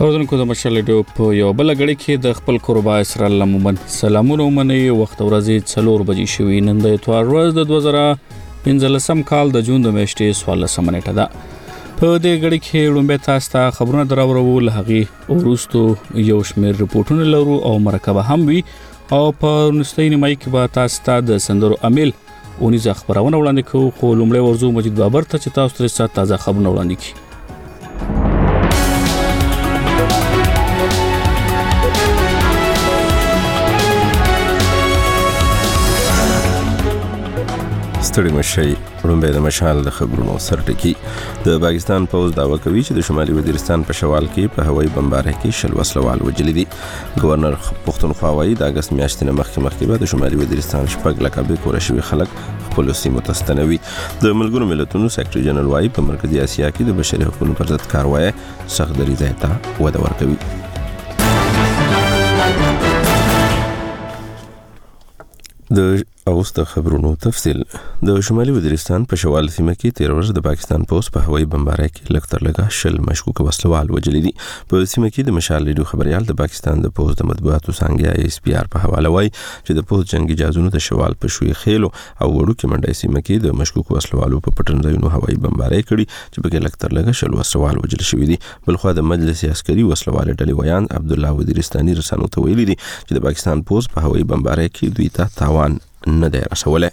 اوردونکو د مشال ډیو په یو بل غړي کې د خپل قربا اسرائیل لمن سلامونه ومني وخت ورځې 4 بجې شوي نن د اتوار ورځ د 2015 کال د جون د میاشتې 14 نیټه ده په دې غړي کې لومبه تاسو ته خبرونه دراوړو لهغي ورستو یو شمېر رپورټونه لرو او مرکبه هم وي او په نستین مای کې به تاسو ته د سندرو امیل اونیزه خبرونه وړاندې کوو خو لومړی ورزو مجید بابر ته چې تاسو ته تازه خبرونه وړاندې کړي ستړي مشي رومبه د مشال د خبرونو سرټکی د پاکستان پوز داوا کوي چې د شمالي وزیرستان په شوال کې په هوایي بمبارۍ کې شل وسلوال وجل دي گورنر پښتونخوا وايي د اگست میاشتې مخکې به د شمالي وزیرستان شپږ لکه به کور شوی خلک خپل سیمو ته ستنوي د ملګرو ملتونو سیکریټري جنرال وايي په مرکزی اسیا کې د بشري حقوقو پر ضد کاروایی سخت دریځ ته وده ورکوي د اوست خبرونو تفصیل د شمالي وزیرستان په شوال سیمه کې 13 ورځې د پاکستان پوس په هوایي بمبارۍ کې لکتر لګا شل مشکوک وسلوال وجل دي په سیمه کې د مشال ریډیو خبريال د پاکستان د پوس د مطبوعاتو څنګه اس پی آر په حواله وایي چې د پوس جنگي جهازونو د شوال په شوي خېلو او وړو کې منډای سیمه کې د مشکوک وسلوالو په پټنځایونو هوایي بمبارۍ کړي چې په لکتر لګا شل وسلوال وجل شوی دي بلخو د مجلس عسکري وسلوال ډلې ویان عبد الله وزیرستاني رسنیو ته ویلي دي چې د پاکستان پوس په هوایي بمبارۍ کې دوی ته تاوان نه دی رسوله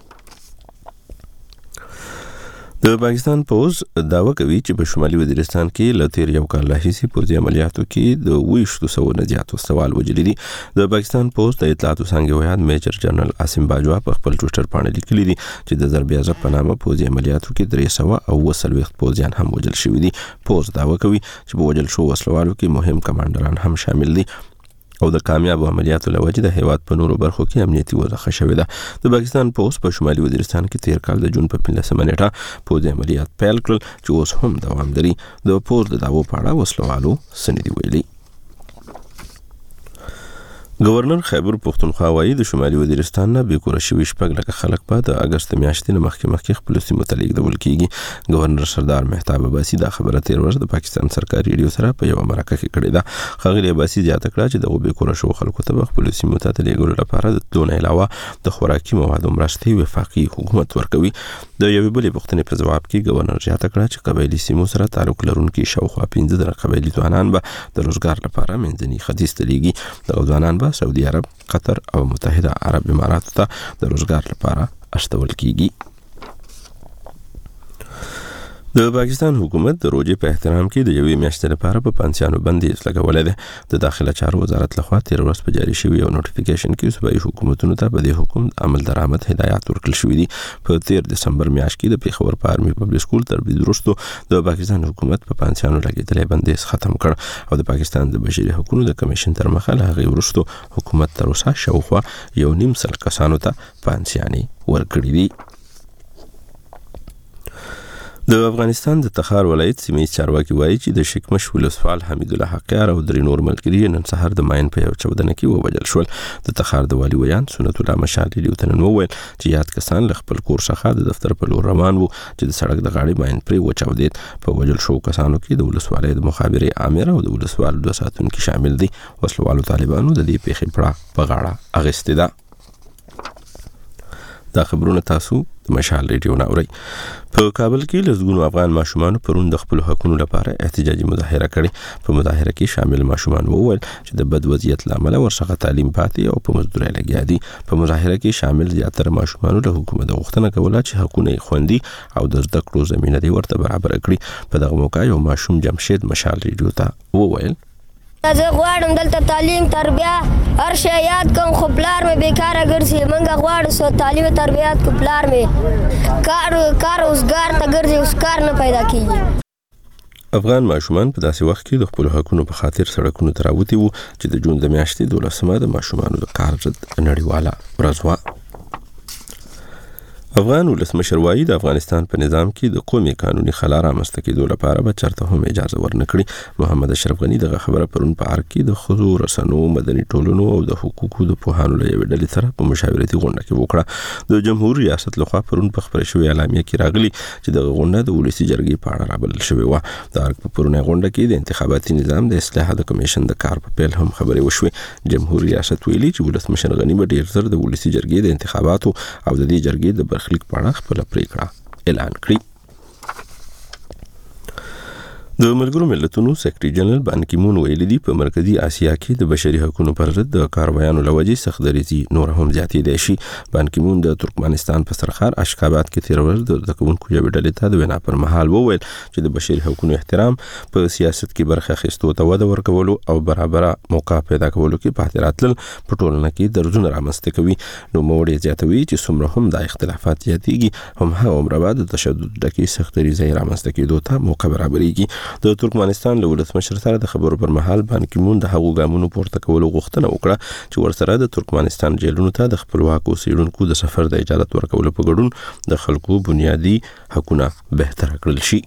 د پاکستان پوز داوا کوي چې په شمالي وزیرستان کې لتیر یو کال راهیسې پوځي عملیاتو کې د 200 نه زیات وسوال وجل دي د پاکستان پوز د اطلاعاتو څنګه ویان میجر جنرال عاصم باجوا په خپل ټویټر باندې لیکلي دي چې د ضربې عزت په نامه پوځي عملیاتو کې 300 وخت پوځیان هم وجل شوی دي پوز داوا کوي چې په وجل شو وسلوالو کې مهم کمانډران هم شامل دي او د کامیاب عملیاتو لوجه د هیواد په نورو برخو کې امنیتي وضع شوې ده د پاکستان پوس په شمالي وزیرستان کې 13 کال د جون په 15 نیټه پوځي عملیات پیل کړل چې اوس هم دوام لري د پوز د داوو په اړه وسلوالو سندې ویلي گورنر خیبر پختونخوا وايي د شمالي وزیرستان نه به کور شوي شپږ لکه خلک په د اگست میاشتې مخکې خپل سیمو ته لیږدول کیږي گورنر سردار مهتاب عباسي دا خبره 13 ورځ د پاکستان سرکاري ریډیو سره په یو مرکه کې کړې ده خغلی عباسي زیاته کړه چې د به کور شو خلکو ته خپل سیمو ته لیږدول لپاره د تلون علاوه د خوراکي موادو مرستې وفاقي حکومت ورکوي د یوې بلې پوښتنې په جواب کې گورنر زیاته کړه چې قبایلی سیمو سره تعلق لرونکي شاوخوا 15 قبایلی ځوانان به د روزګار لپاره منځني ختیځ ته لیږي د ځوانان به سعودي عرب قطر او متحده عرب امارات ته د روزګار لپاره استول کیږي د پاکستان حکومت د روزي په احترام کې د یوې میاشتې لپاره په پنځانو بندیز لګولې ده د داخله چارو وزارت لخوا 13 ورځې په جاری شوی یو نوټیفیکیشن کې صوبایي حکومتونو ته په دې حکم عمل درآمد هدایت ورکړل شوې دي په 13 دسمبر میاشت کې د پیښور په آرمي پبلک سکول تربیت وروسته د پاکستان حکومت په پنځانو لګیدلې بندیز ختم کړ او د پاکستان د بشري حقوقو د کمیشن تر مخه له هغه وروسته حکومت تر اوسه شاوخوا 1.5 کسانو ته پنځاني ورکړې دي د افغانستان د تخار ولایت سیمې چارواکي وایي چې د شکمش ولسوال حمید الله حقیار او درې نور ملګري نن سهار د ماین په یو چودنه کې ووژل شول د تخار د والي ویان سنت الله مشال ریډیو ته نن وویل چې یاد کسان له خپل کور څخه د دفتر په لور روان وو چې د سړک د غاړې ماین پرې وچاودید په وژل شو کسانو کې د ولسوالۍ د مخابرې امیر او د ولسوال 2 ساتونکي شامل دي وسلوالو طالبانو د دې پیښې په غاړه اغستې ده دا خبرونه تاسو د مشال ریډیو ناوري په کابل کې لږ افغان ماشومان پرون د خپل حقوقو لپاره احتجاجي مظاهره کړې په مظاهره کې شامل ماشومان وویل چې د بد وضعیت لامل ورڅخه تعلیم پاتې او په مزدورۍ لګیا دي په مظاهره کې شامل زیاتره ماشومان له حکومت غوښتنه کوله چې حقوقونه خوندي او د زده کړو زمينه دی ورته برابر کړي په دغه موقع یو ماشوم جمشید مشال ریډیو ته وویل زه غواړم دلته تعلیم تربیه هر شی یاد کوم خو پلار مې بیکاره ګرځي موږ غواړو سو تعلیم تربیات کو پلار مې کار روزګار ته ګرځي اوس کار نه پیدا کیږي افغان ماشومان په داسې وخت کې د خپل حقوقو په خاطر سړکونو ته راوتي وو چې د جون د میاشتې 12مه د ماشومانو د کار ضد نړیواله ورځ وه افغان ولسمشر وایي د افغانستان په نظام کې د قومي قانوني خلا رامنځته کېدو لپاره به چرته هم اجازه ورنکړي. محمد اشرف غني دغه خبره پرون په ارګ کې د ښځو رسنیو مدني ټولنو او د حقوقو د پوهانو له یوې ډلې سره په مشاورتي غونډه کې وکړه. د جمهور ریاست لخوا پرون په خبرې شوې اعلامیه کې راغلي چې دغه غونډه د ولسي جرګې په اړه رابلل شوې وه. د ارګ په پرونی غونډه کې د انتخاباتي نظام د اصلاح د کمیشن د کار په پیل هم خبرې وشوې. جمهور ریاست ویلي چې ولسمشر غني به ډېر زر د ولسي جرګې د انتخاباتو او د دې جرګې د برخلیک په اړه خپل پریکړه اعلان کړي. د ملګرو ملتونو سیکرټري جنرال بان کی مون ویلي دی په مرکزی اسیا کې د بشري حقوقو پر ضد د کاروایانو لوجې سخت دریزي نور هم زیاتې شي. بان کی مون د ترکمنستان په سرخار اشخابات کې تیر ورځ د دکونکو یو ډلې ته د وینا پر مهال وویل چې د بشري حقوقو احترام په سیاست کې برخه اخیستو ته وده ورکولو او برابر موقع پیدا کولو کې په احتراتل په ټولنه کې درزونه رامنځته کوي. نو موړي زیاتوي چې څومره هم د اختلافات زیاتېږي هم هغه عمره د تشدد ډکې سخت دریزي رامنځته کېدو ته موقع برابرېږي. د ترکمنستان له ولسمشر سره د خبرو پر مهال بان کی مون د هغو ګامونو پورته کولو غوښتنه وکړه چې ورسره د ترکمنستان جیلونو ته د خپلواکو سیډونکو د سفر د اجازه ورکولو په ګډون د خلکو بنیادی حقوقونه بهتر کړل شي.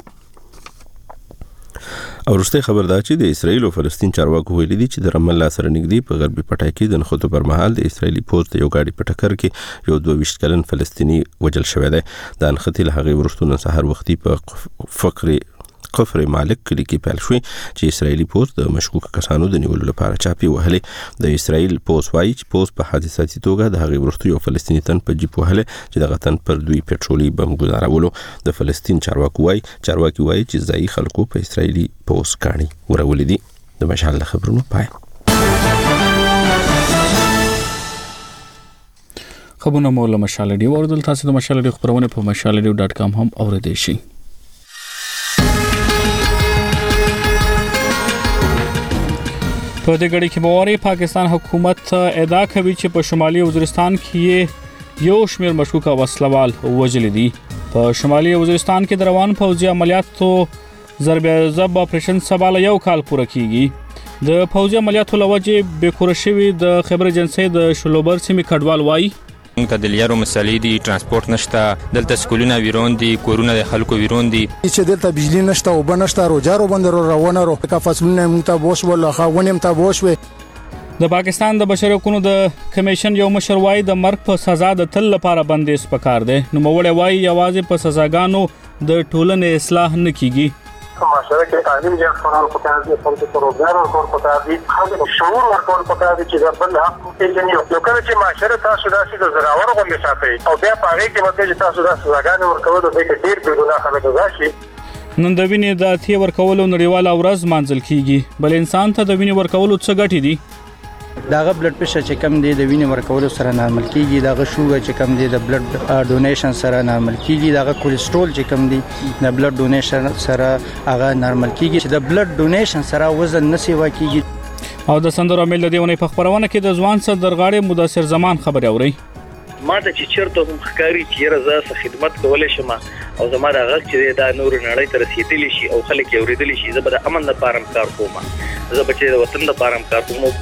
او وروسته خبر دا چې د اسرایل او فلسطین چارواکو ویلي دي چې د رام الله سره نږدې په غربي پټای کې د نښتو پر مهال د اسرایلی پوځ د یو ګاډي په ټکر کې یو 22 کلن فلسطینی وژل شوی دی. د نښتې له هغې وروسته نن سهار وختي په کفر مالک کلی کې پیل شوی چې اسرایلی پوځ د مشکوک کسانو د نیولو لپاره چاپی وهلې. د اسرایل پوځ وایي چې پوځ په حادثاتي توګه د هغې وروسته یو فلسطینی تن په جیب وهلې چې دغه تن پر دوی پټرولي بم ګزارولو. د فلسطین چارواکي وایي چې ځایي خلکو په اسرایلی پوځ کاڼي ورولې دي. د مشعل خبرونو پای. خبرونه مو له مشعل ډي اوردل. تاسو د مشعل ډي خبرونه په mashaladi.com هم اوریدئ شئ. په دې غړي کې بواري پاکستان حکومت ادعا کوي چې په شمالي وزیرستان کې یو شمېر مشکوک وسلوال وژل دي. په شمالي وزیرستان کې د روان پوځي عملیاتو ضرب اپریشن سبا له یو کال پوره کیږي. د پوځي عملیاتو لوجې بیکور شوی د خبر ایجنسی د شلوبر سیمې کډوال وایي ته د لیارو مسالې دي، ترانسپورت نشته، دلته سکولونه ویرون دي، کورونه د خلکو ویرون دي، چې دلته بجلی نشته او بنشته روجارو بندرو روانه رو کا فصلونه مونږ بوش ولا خاونیم ته بوشوي. د پاکستان د بشري حقوقو د کمیشن یو مشر وایي د مرګ په سزا د تل لپاره بندیز پکار دی. نو موړی وایي یوازې په سزاګانو د ټولنې اصلاح نه کیږي. معاشره کې تعلیم زیات کول پکار دي، خلکو ته روزګار ورکول پکار دي، خلکو شعور ورکول پکار دي چې د بل حق پیژني. نو کله چې معاشره تاسو داسې د زراور غونډې ساتي او بیا په هغې کې مته چې تاسو داسې سزاګانې ورکول نو دې ډېر بېګناه خلک راشي. نن د وینې د اتیا ورکولو نړیواله ورځ مانځل کیږي. بل انسان ته د وینې ورکولو څه ګټې دي؟ داغه بلډ پريشر چې کم دی د وینې ورکولو سره نارمل کیږي، داغه شوګر چې کم دی د بلډ ډونیشن سره نارمل کیږي، داغه کولیسټرول چې کم دی د بلډ ډونیشن سره هغه نارمل کیږي. چې د بلډ ډونیشن سره وزن نسی واکیږي. او د سندرو میل د دیونه په خبرونه کې د ځوان سره درغاړې مدثر زمان خبري اوري. ما ته چې چیرته هم ښکاری چې رضا خدمت کولای شم او زما د غږ چې دا نور نړۍ ته رسیدلی شي او خلک یې اوریدلی شي، زه به د امن لپاره کار کوم، زه به چې د وطن لپاره کار کوم.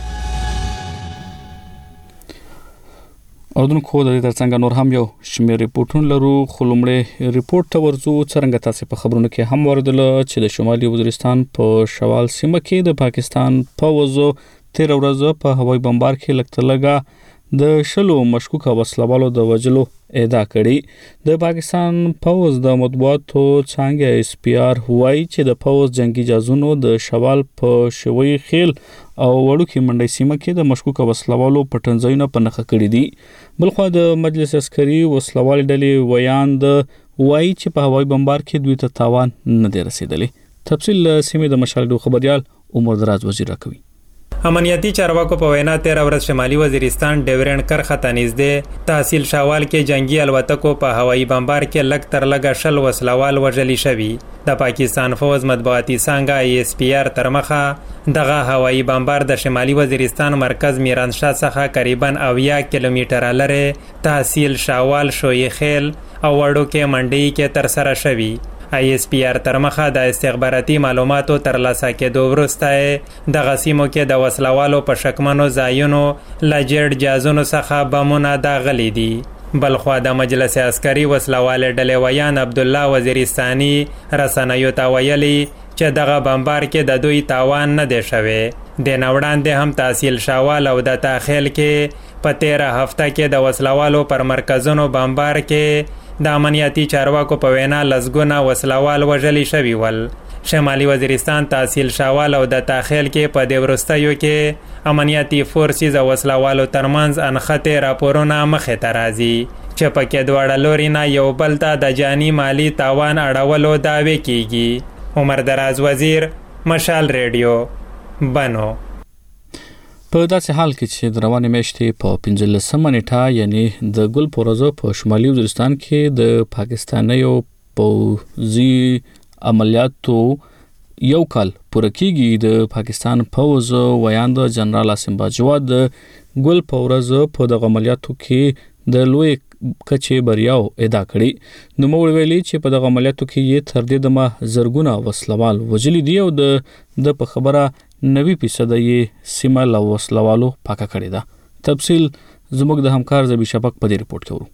اردوونکو د دې ترڅنګ نور هم یو شمېر ریپورتونه لرو. خو لومړی ریپورت ته ورځو. څرنګه تاسو په خبرونو کې هم وردل چې د شمالي وزیرستان په شوال سیمه کې د پاکستان پوځ تیر ورځ په هوایي بمبار کې لکتلګه د شلو مشکوک وسلوالو د وجلو ادعا کړي. د پاکستان پوځ د مطبوعاتو څنګه اس پی آر وایي چې د پوځ جنگي جازونو د شوال په شوي خیل او وړوکی منډي سیمه کې د مشکوک وسلوالو پټنځایونه په نخښه کړي دي. بلخو د مجلس عسکري وسلوال ډلې ویاند وایي چې په هوایي بمبار کې دوی ته تاوان نه دی رسیدلی. تفصیل سیمه د مشالډو خبريال عمر دراز وزیر راکوي. امنیتی چارواکو په وینا 13 ورځ شمالي وزیرستان ډیورنډ کرخه ته نږدې تحصیل شاوال کې جنگي الوتکو په هوایي بمبار کې لږ تر لږه شل وسلوال وژل شوي. د پاکستان فوز مطبوعاتي څنګه ای اس پی آر تر مخه دغه هوایي بمبار د شمالي وزیرستان مرکز میرانشاه څخه تقریبا 80 کیلومتره لرې تحصیل شاوال شوی خیل او وړوکې منډي کې تر سره شوی. ای اس پی آر تر مخه د استخباراتي معلوماتو ترلاسه کېدو وروسته د غسیمو کې د وسلوالو په شکمنو ځایونو لجړ جازونو څخه بمونه داغلي دي. بلخوا د مجلس عسکري وسلواله ډلې ویان عبدالله وزیرستاني رسنیو ته ویلي چې دغه بمبار کې د دوی تاوان نه دی شوی. د وړاندې هم تحصیل شاوال او د تاخیل کې په 13 هفته کې د وسلوالو پر مرکزونو بمبار کې د امنیتي چارواکو په وینا لسګونه وسلوال وژلي شوي ول. شمالي وزیرستان تحصیل شاوال او د تاخیل کې په دې وروستیو کې امنیتي فورسز او وسلوالو ترمنځ انخته راپورونه مخې ته راځي چې پکې دواړه لوري نه یو بل ته د جاني مالی تاوان اړولو دعوی کیږي. عمر دراز وزیر، مشال ریډیو، بنو. په داسې حال کې چې د روانې میاشتې په 15 نیټه یعنی د ګل پورزو په شمالي وزیرستان کې د پاکستانیو پوځي عملیاتو یو کال پوره کیږي. د پاکستان پوځ ویاند جنرال عاصم باجواد د ګل پورزو په دغه عملیاتو کې د لوی کچې بریاو ادعا کړي. نو موږ ویلي چې په دغه عملیاتو کې یې تر دې دمه زرګونه وسلوال وژلي دي او د په خبره 90% یې سیمه له وسلوالو پاکه کړې ده. تفصیل زموږ د همکار زبی شفق په دې رپورت کې ورو.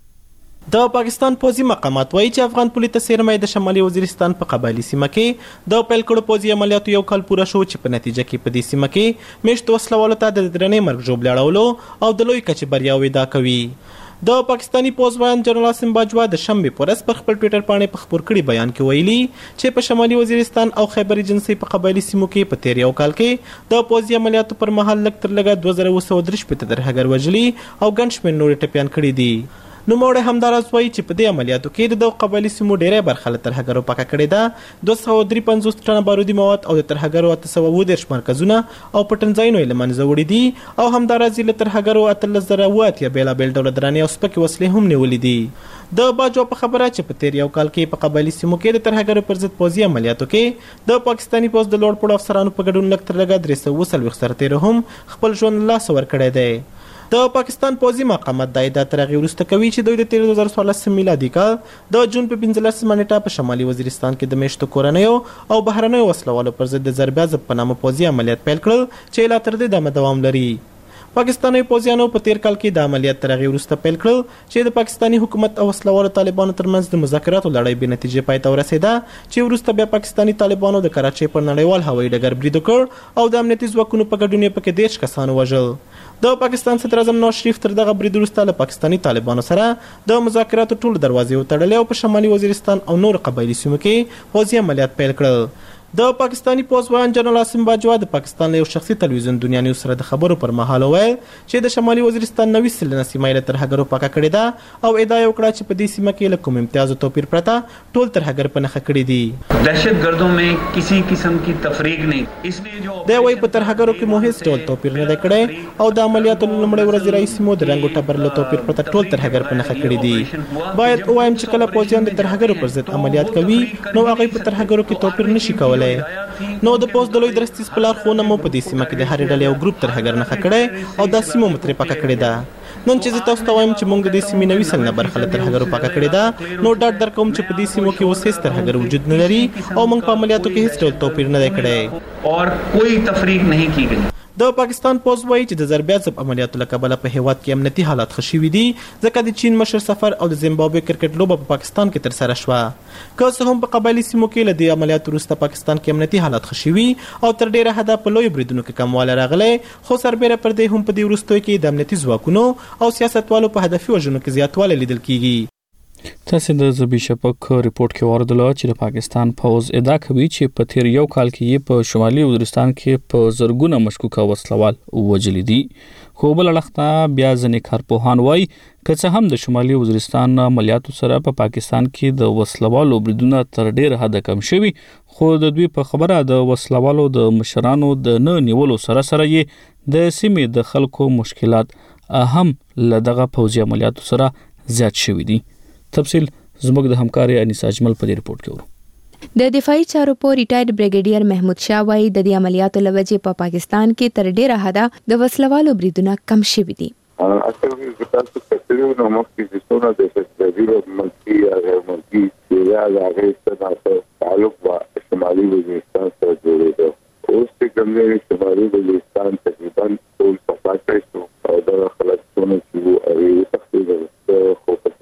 د پاکستان پوځي مقامات وایي چې افغان پولیس سرمایه د شمالي وزیرستان په قبایلی سیمه کې د پیل کړو پوځي عملیاتو یو کال پوره شو چې په نتیجه کې په دې سیمه کې میشت وسلوالو ته د درنې مرګ ژوبل اړولو او د لوی کچې بریاوې ادعا کوي. د پاکستانی پوځ ویان جنرال عاصم باجوا د شنبه پر ورځ پر خپل ټوئیټر باندې په خبر کړي بیان کې ویلي چې په شمالي وزیرستان او خیبر ایجنسی په قبایلی سیمو کې په تیر یو کال کې د پوځي عملیاتو پر مهال لږ تر لږه 2230 درهګر وژلي او ګڼ شمېر نورې ټپیان کړي دي. نو موږ همداراز وایي چې په دې عملیاتو کې د قبایلی سیمو ډېرې برخه له ترهګرو پاکه کړې ده. 253 ټنه بارودي مواد او د ترهګرو 810 مرکزونه او پټنځایونه یې له منځه وړي دي او همداراز له ترهګرو 13000 بېلابېل ډوله درانې او سپکې وسلې هم نیولې دي. د باجوا په خبره چې په تیر یو کال کې په قبایلی سیمو کې د ترهګرو پر ضد پوځي عملیاتو کې د پاکستانی پوځ د لوړ پوړو افسرانو په ګډون لږ تر لږه 340 سرتیرو هم خپل ژوند لاس ور کړی دی. د پاکستان پوځي مقامات د ادعا تر هغې وروسته کوي چې دوی د تیر 2014 میلادي کال د جون په 15 نیټه په شمالي وزیرستان کې د میشتو کورنیو او بهرنیو وسلوالو پر ضد د ضربې په نامه پوځي عملیات پیل کړل چې لا تر دې دوام لري. پاکستاني پوځیانو په تیر کال کې د عملیات تر هغې وروسته پیل کړل چې د پاکستاني حکومت او وسلوالو طالبانو ترمنځ د مذاکراتو لړۍ بې نتیجې پای ته ورسېده چې وروسته بیا پاکستاني طالبانو د کراچۍ پر نړیوال هوایي ډګر برید وکړ او د امنیتي ځواکونو په ګډون یې پکې 10 کسان وژل. د پاکستان صدر اعظم نواز شریف تر دغه برید وروسته له پاکستاني طالبانو سره د مذاکراتو ټول دروازې وتړلې او په شمالي وزیرستان او نور قبایلی سیمو کې پوځي عملیات پیل کړل. د پاکستانی پوځ ویان جنرال عاصم باجوا د پاکستان له یو شخصي تلویزیون دنیا نیوز سره د خبرو پر مهال وویل چې د شمالي وزیرستان 90 سلنه سیمه له ترهګرو پاکه کړې ده او ادعا یې وکړه چې په دې سیمه کې له کوم امتیازو توپیر پرته ټول ترهګر په نښه کړي دي. دهشتګردوں में किसी किस्म की तफरीक नहीं इसलिए जो د وای په ترهګرو کې مو هیڅ ډول توپیر نه دی کړی او د عملیاتو لومړۍ ورځ رئیس مو د رنګو ټبر له توپیر پرته ټول ترهګر په نښه کړي دي. باید وایم چې کله پوځیان د ترهګرو پر ضد عملیات کوي نو هغه په ترهګرو کې توپیر نشي کولای. نو د پوز د لوی درستیز په لارښوونه مو په دې سیمه کې د هرې ډلې او ګروپ ترهګر نښه کړی او دا سیمه مو ترې پاکه کړې ده. نن چې زه تاسو ته وایم چې موږ د دې سیمې 90 سلنه برخه له ترهګرو پاکه کړې ده نو ډاډ درکوم چې په دې سیمو کې اوس هیڅ ترهګر وجود نه لري او موږ په عملیاتو کې هیڅ ډول توپیر نه دی کړی اور کوئی تفریق نہیں کی گئی. د پاکستان پوځ وایي چې د ضربې ضب عملیاتو له کبله په هیواد کې امنیتي حالات ښه شوي دي ځکه د چین مشر سفر او د زیمبابوې کرکټ لوبه په پاکستان کې ترسره شوه. که څه هم په قبایلي سیمو کې له دې عملیاتو وروسته پاکستان کې امنیتي حالات ښه شوي او تر ډیره حده په لویو بریدونو کې کموالی راغلی خو سربیره پر دې هم په دې وروستیو کې د امنیتي ځواکونو او سیاستوالو په هدفي وژنو کې زیاتوالی لیدل کیږي. تاسو د زبی شفق ریپورت کې اوریدل چې د پاکستان پوځ ادعا کوي چې په تیر یو کال کې په شمالي وزیرستان کې په زرګونه مشکوکه وسلوال وژلي دي. خو بل اړخته بیا ځینې کارپوهان وایي که څه هم د شمالي وزیرستان عملیاتو سره په پاکستان کې د وسلوالو بریدونه تر ډیر حده کم شوي خو د دوی په خبره د وسلوالو د مشرانو د نه نیولو سره یې د سیمې د خلکو مشکلات هم له دغه پوځي عملیاتو سره زیات شوي دي. تفصیل زموږ د همکاري انیسا اجمل په دې رپورت کې ورو. د دفاعي چارو په ریټایر بریګیډیر محمود شاه وایي د دې عملیاتو لوجې په پاکستان کې تر ډیره حده د وسلوالو بریدونه کم شوي دي. اصل کې تاسو کتلو نو مخکې د څونه د فدرالي ملکي یا ملکي یا هغه څه تعلق با شمالي وزیرستان سره جوړېده. اوس چې کوم دی شمالي وزیرستان تقریبا ټول صفا کړی او دا خلک څونه چې هغه تخصیص خو په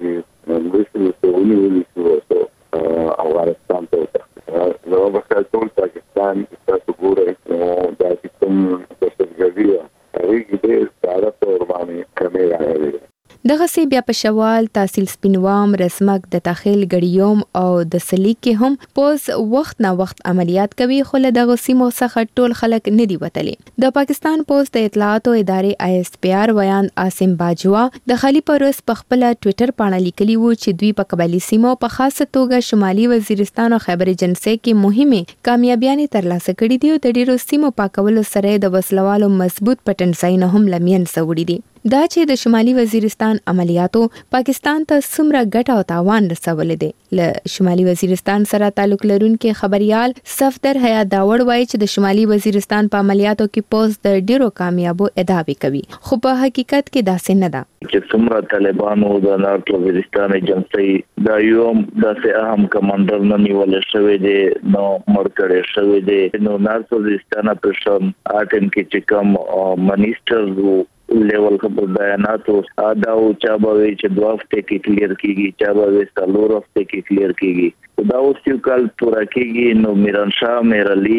راغلی. دغه سی بیا په شوال تحصیل سپینوام رسمک د تخیل غړیوم او د سلیک کې هم پوز وخت نه وخت عملیات کوي خو له دغه سیمو څخه ټول خلک نه دی وتلی. د پاکستان پوز د اطلاعاتو ادارې ISPR ویان عاصم باجوا د خلی پروس په خپل ټوئیټر باندې لیکلی وو چې دوی په قبایلی سیمو په خاصه توګه شمالي وزیرستان او خیبر جنسي کې مهمه کامیابیانې ترلاسه کړې دي او د ډیرو سیمو پاکولو سره د وسلوالو مضبوط پټنځای نه هم لمین سوړي دي. دا چې د شمالي وزیرستان عملیاتو پاکستان ته څومره ګټه او تاوان رسولې دي. له شمالي وزیرستان سره تعلق لرونکي خبريال صفدر حیات داوړ وایي چې د شمالي وزیرستان په عملیاتو کې پوز د ډیرو کامیابو ادعاوې کوي خو په حقیقت کې داسې نه ده چې څومره طالبانو د نارت وزیرستان ایجنسی دا یو د اهم کمانډر نه نیول شوی دی نو مرکړې شوی دی نو نارت وزیرستان پرشن اټن کې چې کوم منیسټر لیول خبر بیاناتو دا او چا به چې 2 هفته کې کلیر کیږي چا به 3 هفته کې کلیر کیږي دا اوس یو کال پورا کیږي نو میران شاه میرعلی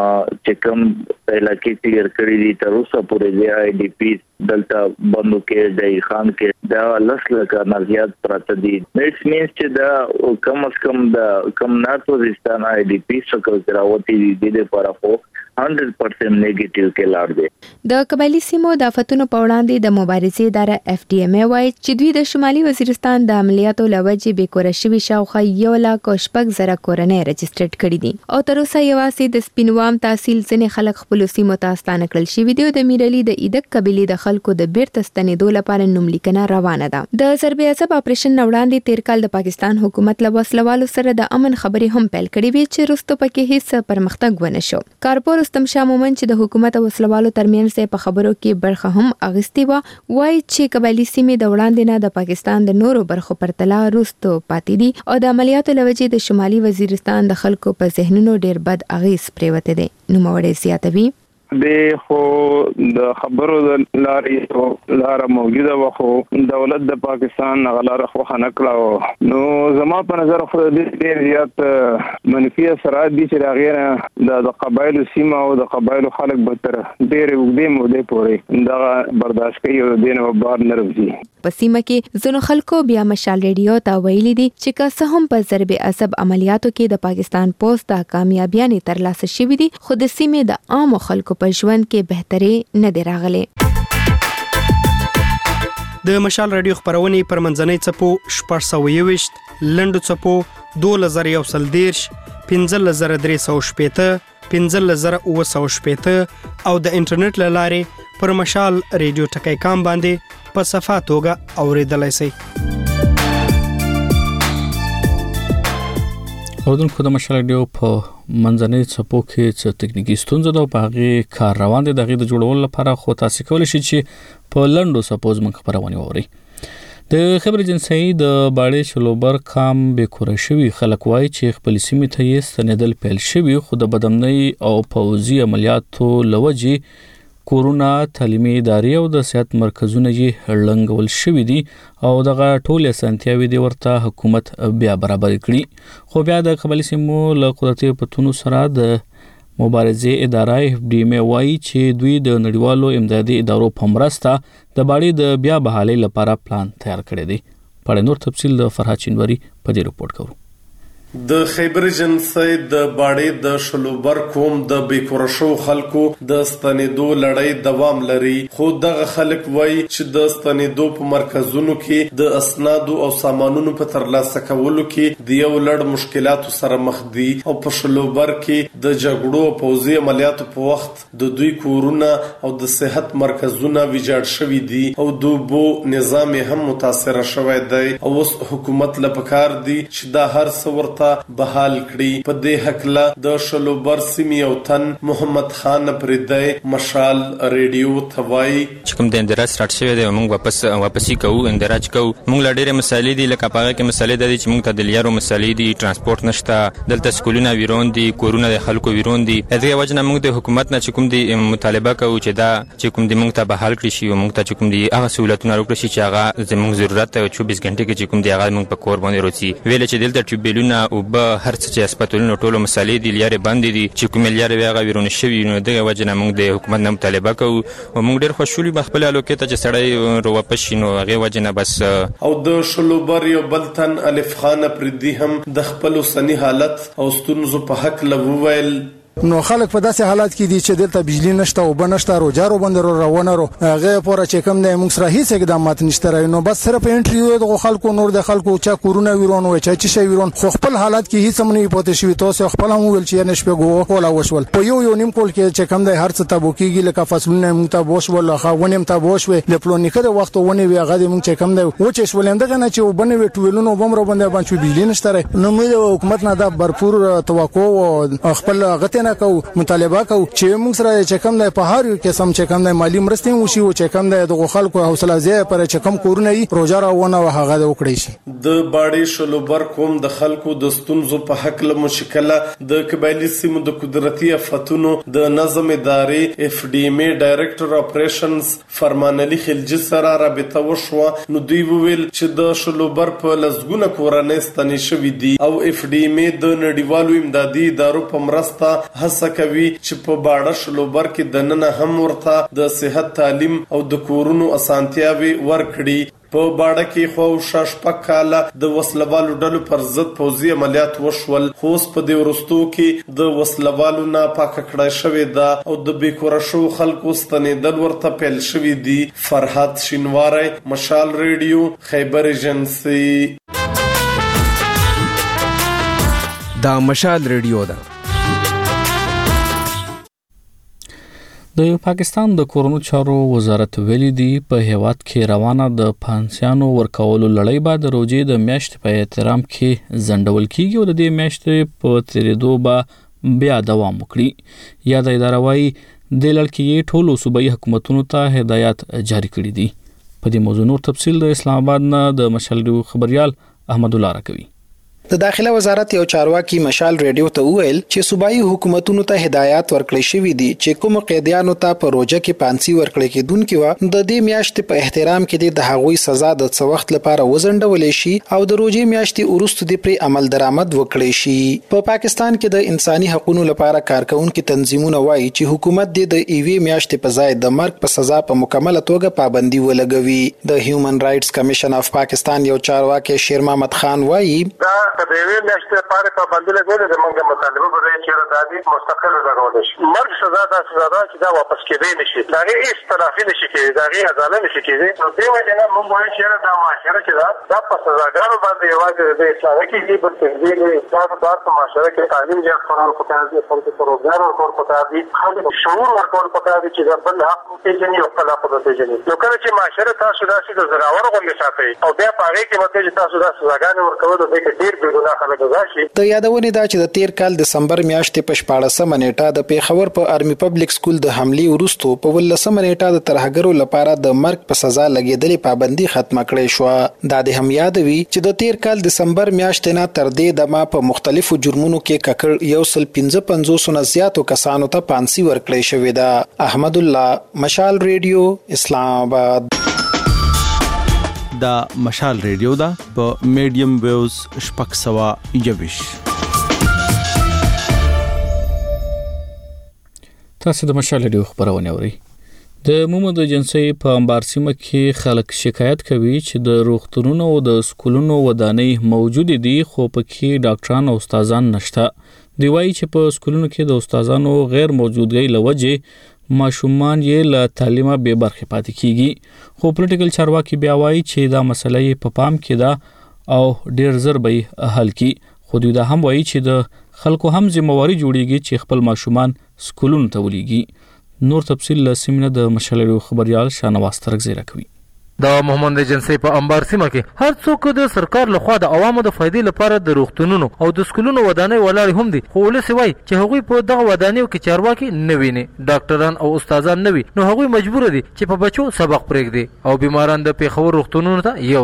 چې کوم علاقې کلیر کړی دي تر اوسه پورې دی IDP دلته بندو کې د خان کې دا لسله کا نزيات پراته دي اټس مینز چې دا کم از کم د کم نارت وزیرستان IDP څخه راوتی دي د لپاره 100% نیگیټیو کې لاړ دي. د قبایلی سیمو د آفتونو په وړاندې د مبارزې اداره FDMA وایي چې دوی د شمالي وزیرستان د عملیاتو لوجې به کور شوي شاوخوا 1,00,000 کورنۍ رجسټرډ کړي دي او تر اوسه یوازې د سپینوام تحصیل ځنې خلک خپل سیمو ته ستانه کړل شوي دي او د میرعلی د ایدک قبیلې د خلکو د بیرته ستنېدو لپاره نوملیکنه روانه ده. د ضربې عصب اپریشن وړاندې تیر کال د پاکستان حکومت له وسلوالو سره د امن خبرې هم پیل کړې وي چې وروسته پکې هیڅ پرمختګ ونه شو. کارپور رستم شاه مومن چې د حکومت او وسلوالو ترمنځ په خبرو کې برخه هم اغستې و وایي چې قبایلی سیمې د وړاندې نه د پاکستان د نورو برخو پرتله وروسته پاتې دي او د عملیاتو لوجې د شمالي وزیرستان د خلکو په ذهنونو ډیر بد اغیز پریوته دي. نوموړی زیاتوي د خو د خبرو د لارې لار موجوده وخو دولت د پاکستان غلار خو خنکړه نو زما په نظر خو د ډیر زیات منفي اثرات دي چې راغیره د قبایل سیمه او د قبایل خلک به تر ډیر وګړي مودې پورې دا برداشت کوي او دینه بار نه راځي. په سیمه کې ځینو خلکو بیا مشال ریډیو ته ویلي دي چې که هم په ضرب عصب عملیاتو کې د پاکستان پوسټ د کامیابیانې ترلاسه شوې دي خو د سیمې د عام خلکو په ژوند کې بهتري نه دی راغلي. د مشال رادیو خبرونه پر منځنۍ چپو 420 لندو چپو 2110 15315 15915 او د انټرنیټ لارې پر مشال رادیو ټکی کام باندې په صفه توګه اوریدلای شئ. اوردونکو د مشال رادیو په منځنۍ څپو کې څه تکنیکی ستونزه ده په هغه کار روان دي دغه د جوړولو لپاره خو تاسو کولی شئ چې په لندو سپوز موږ خبرونه ووري. د خبر جنسي د باړې شلوبر کام به کور شوی خلک وای چې خپل سیمه ته یې ستنیدل پیل شوی خو د بدمنۍ او پوځي عملیاتو لوجې کورونا تعلیمي ادارې او د صحت مرکزونه یې لنګول شوی دي او دغه ټول اسانتیاوي دی ورته حکومت بیا برابر کړی خو بیا د قبایلی سیمو له قدرتي پتونو سره د مبارزې اداره FDMA وایي چې دوی د نړیوالو امدادي ادارو په مرسته د باړې د بیا بحالۍ لپاره پلان تیار کړی دی. په نور تفصیل د فرحات چینوري په دې رپورت کوو. د خیبر جنسي د باړې د شلوبر کوم د بیکورشو خلکو د ستنېدو لړۍ دوام لري خو دغه خلک وایي چې د ستنېدو په مرکزونو کې د اسنادو او سامانونو په ترلاسه کولو کې د یو لړ مشکلاتو سره مخ دي او په شلوبر کې د جګړو او پوځي عملیاتو په وخت د دوی کورونه او د صحت مرکزونه ویجاړ شوي دي او د بو نظام هم متاثر شوی دی او اوس حکومت لپاره دي چې دا هر څه ورته بحال کړي. په دې حقله د شلوبر سیمې او تن محمد خان پردای مشال ریډیو توای چې کوم د اندراج سٹارټ شوی دی موږ واپسی کوو اندراج کوو موږ لا ډېر مسالې دي لکه پاغه کې مسالې دي چې موږ ته د لیارو مسالې دي ترانسپورت نشته دلته سکولونه ویرون دي کورونه د خلکو ویرون دي دغه وجنه موږ د حکومت نه چې کوم دي مطالبه کوو چې دا چې کوم دي موږ ته بحال کړي شي موږ ته چې کوم دي هغه سہولتونه ورکړي شي چې هغه زموږ ضرورت او 24 غنټه کې چې کوم دي هغه موږ په کور باندې روسي ویل چې دلته ټریبیلونه او به هر څه چې هسپتالونو ټولو مسالې دي لیارې بندې دي چې کومې لیارې هغه ویرونه شوي نو دغه وجه نه موږ د حکومت نه مطالبه کوو او موږ ډېر خوشحال یو خپل الوکې ته چې سړی روپه شي نو هغې وجه نه بس. او د شلوبر یو بل تن الف خان پردي هم د خپل اوسني حالت او ستونزو په هکله وویل. نو خلک په داسې حالات کې دي چې دلته بجلی نشته او بنشته روجارو بندرو روانه هغه پوره چې کم دی موږ سره هیڅ اقدامات نشته راي نو بس صرف انټریو د خلکو نور د خلکو چا کورونا ویرون وای چا چې ویرون خو خپل حالات کې هیڅ هم نه پاتې شوی تاسو خپل هم ویل چې نشپه ګو کولا وشول په یو نیم کول کې چې کم دی هر څه تابو کېږي لکه فصلونه موږ ته بوش ولا خاونیم ته بوش وي د پلونیکه د وخت ونه وی هغه موږ چې کم دی و چې شولم دغه نه چې وبنه وی ټولونو بمرو باندې باندې بجلی نشته نو موږ حکومت نه د برپور توقع او خپل غته نه کو مطالبه کو چې موږ سره چې کم دی په هر قسم چې کم دی مالی مرستې وشي او چې کم دی د خلکو حوصله زیات پر چې کم کورونه یې روزاره ونه هغه وکړي شي. د باړې شلوبر کوم د خلکو د ستونزو په حق له مشکله د قبایلی سیمو د قدرتي افتونو د نظم ادارې اف ډي ام ډایریکټر اپریشنز فرمان علي خلجي سره رابطه وشوه نو دوی وویل چې د شلوبر په لزګونه کورنۍ ستنې شوې دي او اف ډي ام د نړیوالو امدادي ادارو په مرسته هڅه کوي چې په باړه شلوبر کې د نن هم ورته د صحت تعلیم او د کورونو اسانتیاوي ورکړي. په باړه کې خو شاشپک کاله د وسلوالو ډلو پر ضد پوځي عملیات وشول خو په دې ورستو کې د وسلوالو نه پاک کړای شوی دا او د بیکوره شو خلکو ستنېدل ورته پیل شوی دی. فرحات شینواری مشال ریډیو خیبر ایجنسی. دا مشال ریډیو ده. د پاکستان د کورونو چارو وزارت ویلي دی په هیواد کې روانه د پانسیانو ورکولو لړۍ بعد د روزې د میاشتې په احترام کې ځنډول کیږي او د دې میاشتې په تیریدو به بیا دوام وکړي. یا د اداره وايي د لړۍ ټولو صوبایي حکومتونو ته هدایات جاری کړي دي. په دې موضوع نور تفصیل د اسلام آباد نه د مشال ریډیو خبريال احمد الله راکوي. د داخله وزارت یو چارواکي مشال ریډیو ته وویل چې صوبایي حکومتونو ته هدایات ورکړل شوې دي چې کوم قیدیانو ته په روزه کې پانسي ورکړل کېدونکې و د دې میاشتې په احترام کې د هغوی سزا د څه وخت لپاره وزندول شي او د روزې میاشتې وروسته د پرې عمل درآمد وکړي شي. په پاکستان کې د انساني حقوقو لپاره کارکونکو تنظیمونه وایي چې حکومت د ایوي میاشتې په ځای د مرګ په سزا په مکمله توګه پابندي ولګوي. د هیومن رائټس کمیشن اف پاکستان یو چارواکي شیر محمد خان وایي د دې میاشتې لپاره پابندي لګول د موږ مطالبه به چې د دې مستقل لګول شي. مرګ سزا د سزا چې دا واپس کېدای نشي دا هیڅ تلافي نشي کېږي دا هیڅ ازاله نشي کېږي. نو دې وجه نه موږ وایو چې دا معاشره چې دا په سزاګانو باندې یوازې د اسلامي کې دي بلکې د اسلام په معاشره کې تعلیم جهاد قرآن پکار دي خلکو ته روزګار ورکول پکار دي خلکو شعور ورکول پکار دي چې د بل حق پیژني او خپل حق پیژني. نو کله چې معاشره تاسو داسې د زراور غوښتل ساتي او بیا پاره کې مته چې تاسو داسې سزاګانې ورکول د دې ډیر بګونه د یادونه ده چې د تیر کال دسمبر میاشتې په 14 نیټه د پیښور په آرمي پبلک سکول د حمله وروسته په 18 نیټه د ترهګرو لپاره د مرګ په سزا لګیدلې پابندي ختمه کړې شو. دا د هم یادوي چې د تیر کال دسمبر میاشتې نه تر دې دمه په مختلفو جرمونو کې ککړ 155 نه زیاتو کسانو ته پانسي ورکړې شوې ده. احمد الله مشال ریډیو اسلام آباد. دا مشال ریډیو دا په میډیم ویوز شپږ سوه یویش. تاسو د مشال ریډیو خبرونه اورئ. د محمد جنسي په انبار سیمه کې خلک شکایت کوي چې د روغتونونو او د سکولونو ودانۍ موجود دي خو پکې ډاکټران او استادان نشته. دی وايي چې په سکولونو کې د استادانو غیر موجودګۍ لوجه ماشومان یې له تعلیمه بے برخې پاتې کیږي. خو پولیټیکل چارواکي بیا وايي چې دا مسله یې په پام کې ده او ډیر زر به حل کی. خو دوی دا هم وايي چې د خلکو هم ذمہواری جوړیږي چې خپل ماشومان سکولونو ته ولېږي. نور تفصیل لسمنه د مشالې خبريال شانواز ترک زیرا کوي. د محمد جنسي په انبار سیمه کې هر څوک د سرکار لخوا د عوامو د فائدې لپاره د روغتونونو او د سکولونو ودانۍ ولاړ هم دي خو ولس وایي چې هغوی په دغه ودانیو کې چارواکي نه ویني ډاکټران او استادان نه وي نو هغوی مجبور دي چې په بچو سبق پرېږدي او بیماران د پیښور روغتونونو ته یوسي.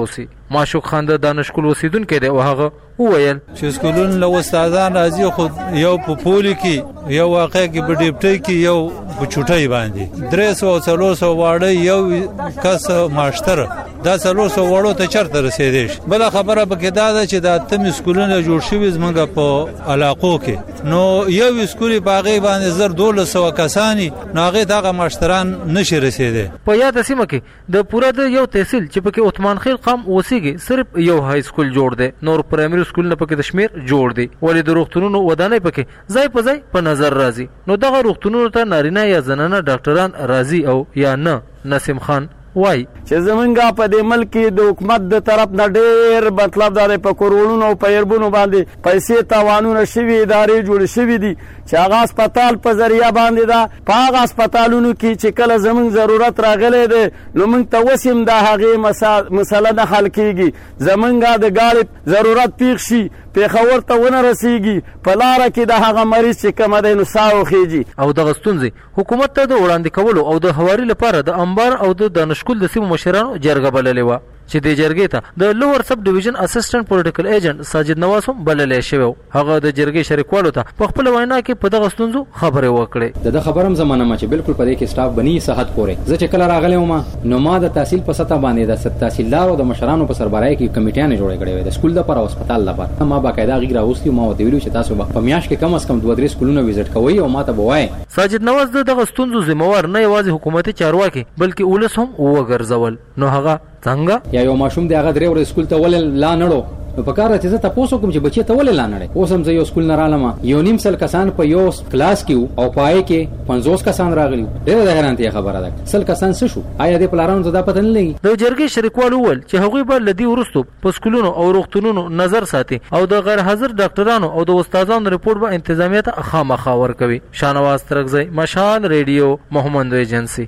معشوق خان د دانشکول اوسیدونکی دی او هغه وویل چې سکولون له استادان راځي خو یو په پولی کې یو واقع کې په ډیپټي کې یو په چوټي باندې 300 واړه یو کس ماشتر دا 300 واړو ته چرته رسیدي. بل خبره پکې دا ده چې دا تم سکولونه جوړ شوي زمونږ په علاقو کې نو یو سکول باغې باندې 1200 کسانی ناغه دغه ماشتران نشي رسیدي. په یاد سیمه کې د پوره د یو تحصیل چې پکې عثمان خیل قام اوسېږي صرف یو های سکول جوړ دی، نور پرایمري سکول نه پکې د شمیر جوړ دی. ولې د روغتونونو ودانۍ پکې ځای په ځای په نظر راځي. نو دغه روغتونونو ته نارینه یا زنانه ډاکټران راځي او یا نه. نسیم خان وای چې زمونږ په دې ملک کې د حکومت د طرف نه ډېر مطلب دا په کروڑونو او په اربونو باندې پیسې تاوانونه شوي ادارې جوړې شوي دي چې هغه هسپتال په ذریعہ باندې دا په هغه هسپتالونو کې چې کله زمونږ ضرورت راغلی دی نو موږ ته اوس هم دا هغې مسله نه حل کېږي. زمونږ د ګاډۍ ضرورت پیښ شي پېښور ته ونه رسېږي په لاره کې د هغه مریض چې کومه دی نو ساه وخېږي. او دغه ستونزې حکومت ته د وړاندې کولو او د هواري لپاره د انبار او د دانشکول د سیمو مشرانو جرګه بللې وه چې د جرګې ته د لوور سب ډیویژن اسسټنټ پولیټیکل ایجنټ ساجد نواز هم بللې شوی. هغه د جرګې شریکوالو ته په خپل وینا کې په دغه ستونزو خبرې وکړې. د خبرم زمانه ما چې بالکل په دې کې سټاف بنی صحت پورې زه چې کله راغلی وم نو ما د تحصیل په سطح باندې د تحصیلدار او د مشرانو په سربراهي کې کمیټیانې جوړې کړې وې د سکول لپاره او هسپتال لپاره. ما باقاعده غږ راوستي ما ورته ویلو چې تاسو په میاشت کې کم از کم 2-3 سکولونه وزټ کوئ او ما ته به وایي. ساجد نواز دغه ستونزو ذمہوار نه یوازې حکومتي چارواکي بلکې ولس هم وګرځول. نو هغه څنګه یا یو ماشوم دی هغه 3 ورځې سکول ته ولې لا نړو نو په کار راځي زه تاسو کوم چې بچی ته ولې لا نړې. اوس هم زه یو سکول نه رالم یو نیم سل کسان په یو کلاس کې او پای کې 50 کسان راغلي. ډېر د حیرانتیا خبره ده سل کسان څه شو آیا د پلانونو زده پته نه لګي. د جرګې شریکوالو ول چې هغوی به لدی ورستو په سکولونو او روغتونونو نظر ساتي او د غیر حاضر ډاکټرانو او د استادانو ریپورت به انتظامیه ته خامخا ورکوي. شانواز ترغزی مشال ریډیو محمد ایجنسی.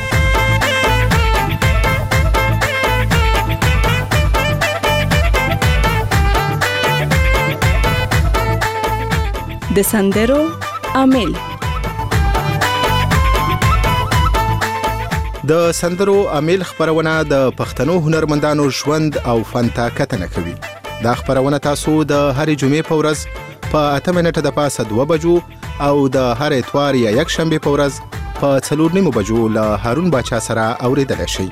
د سندرو عامل. د سندرو عامل خبرونه د پښتنو هنرمندانو ژوند او فن ته کتنه کوي. دا خبرونه تاسو د هرې جمعې په ورځ په 8 منټه د پاسه 2 بجو او د هر اتوار یا یک شنبه په ورځ په 4 بجو له هارون باچا سره اوریدل شي.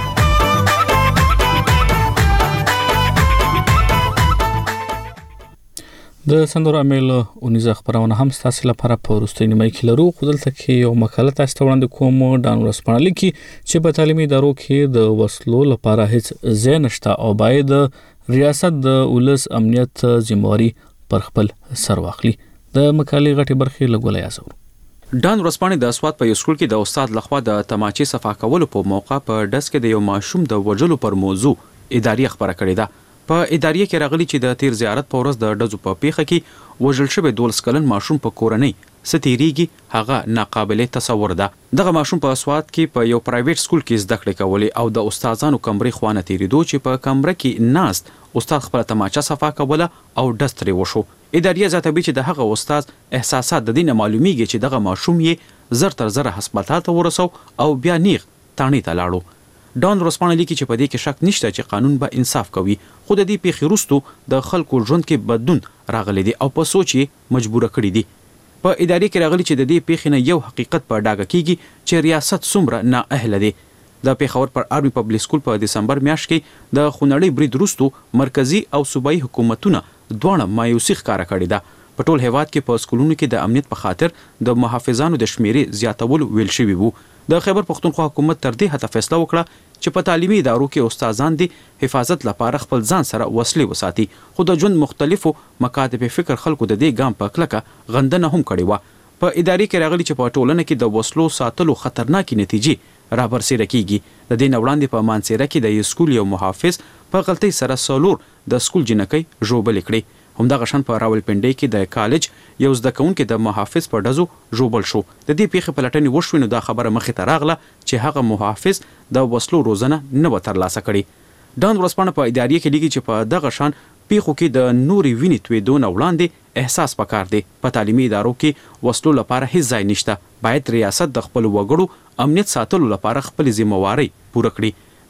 د سندرو عامل اونیزه خبرونه هم تاسو لپاره په وروستۍ نیمه کې لرو. خو دلته کې یو مقاله تاسو ته وړاندې کوم. ډان ورسپانلی کې چې په تعلیمي ادارو کې د وسلو لپاره هیڅ ځای نشته او باید ریاست د ولس امنیت ذمہواری پر خپل سر واخلي. د مقالې غټي برخې لګولای اسو. ډان ورسپانلی د اسوات په سکول کې د استاد لخوا د تماچې صفا کولو په موقع په ډس کې د یو ماشوم د وجلو پر موضوع اداري خبره کړې ده. په ادارې کې راغلي چې د تیر زیارت په ورځ د ډزو په پیښه کې وژل شوی 12 کلن ماشوم په کورنۍ ستیریږي هغه ناقابل تصور ده. دغه ماشوم په اسوات کې په یو پرایویټ سکول کې زده کړې کولې او د استادانو کمرې خوانه تیریدو چې په کمره کې ناست استاد خپل تماچه صفا کوله او ډز ترې وشو. ادارې زیاتوي چې د هغه استاد احساسات د دینه معلومیږي چې دغه ماشوم یې زر تر زر هسپتال ته ورسو او بیا نیغ تانې ته لاړو. ډان ورسپانلی کې چې په دې کې شک نشته چې قانون به انصاف کوي خو د دې پیښې وروسته د خلکو ژوند کې بدلون راغلی دی او په سوچ یې مجبور کړی دی. په ادارې کې راغلي چې د دې پیښې نه یو حقیقت په ډاګه کیږي چې ریاست څومره نااهله دی. د پیښور پر آرمي پبلک سکول په دسمبر میاشت کې د خونړۍ برید وروسته مرکزی او صوبایي حکومتونه دواړه مایوسي ښکاره کړې ده. په ټول هیواد کې په سکولونو کې د امنیت په خاطر د محافظانو د شمیرې زیاتول ویل شوی وو. د خیبر پختونخوا حکومت تر دې حتی فیصله وکړه چې په تعلیمي ادارو کې استادان دي حفاظت لپاره خپل ځان سره وسلې وساتي. خو د ژوند مختلفو مکاتب فکر خلکو د دې ګام په کلکه غندنه هم کړې وه. په ادارې کې راغلي چې په ټولنه کې د وسلو ساتلو خطرناکې نتیجې رابرسېره کیږي. د دې نه وړاندې په مانسیره کې د سکول یو محافظ په غلطۍ سره څلور د سکول جنکۍ ژوبلې کړې. همدغه شان په راولپنډۍ کې د کالج یو زده کوونکی د محافظ په ډزو ژوبل شو. د دې پیښې پلټنې وشوې نو دا خبره مخې ته راغله چې هغه محافظ د وسلو روزنه نه و ترلاسه کړې. ډان ورسپانلی په ادارې کې لیکي چې په دغه شان پیښو کې د نورې وینې تویدو نه وړاندې احساس پکار دی. په تعلیمي ادارو کې وسلو لپاره هیڅ ځای نشته. باید ریاست د خپل وګړو امنیت ساتلو لپاره خپل ذمہواری پوره کړي.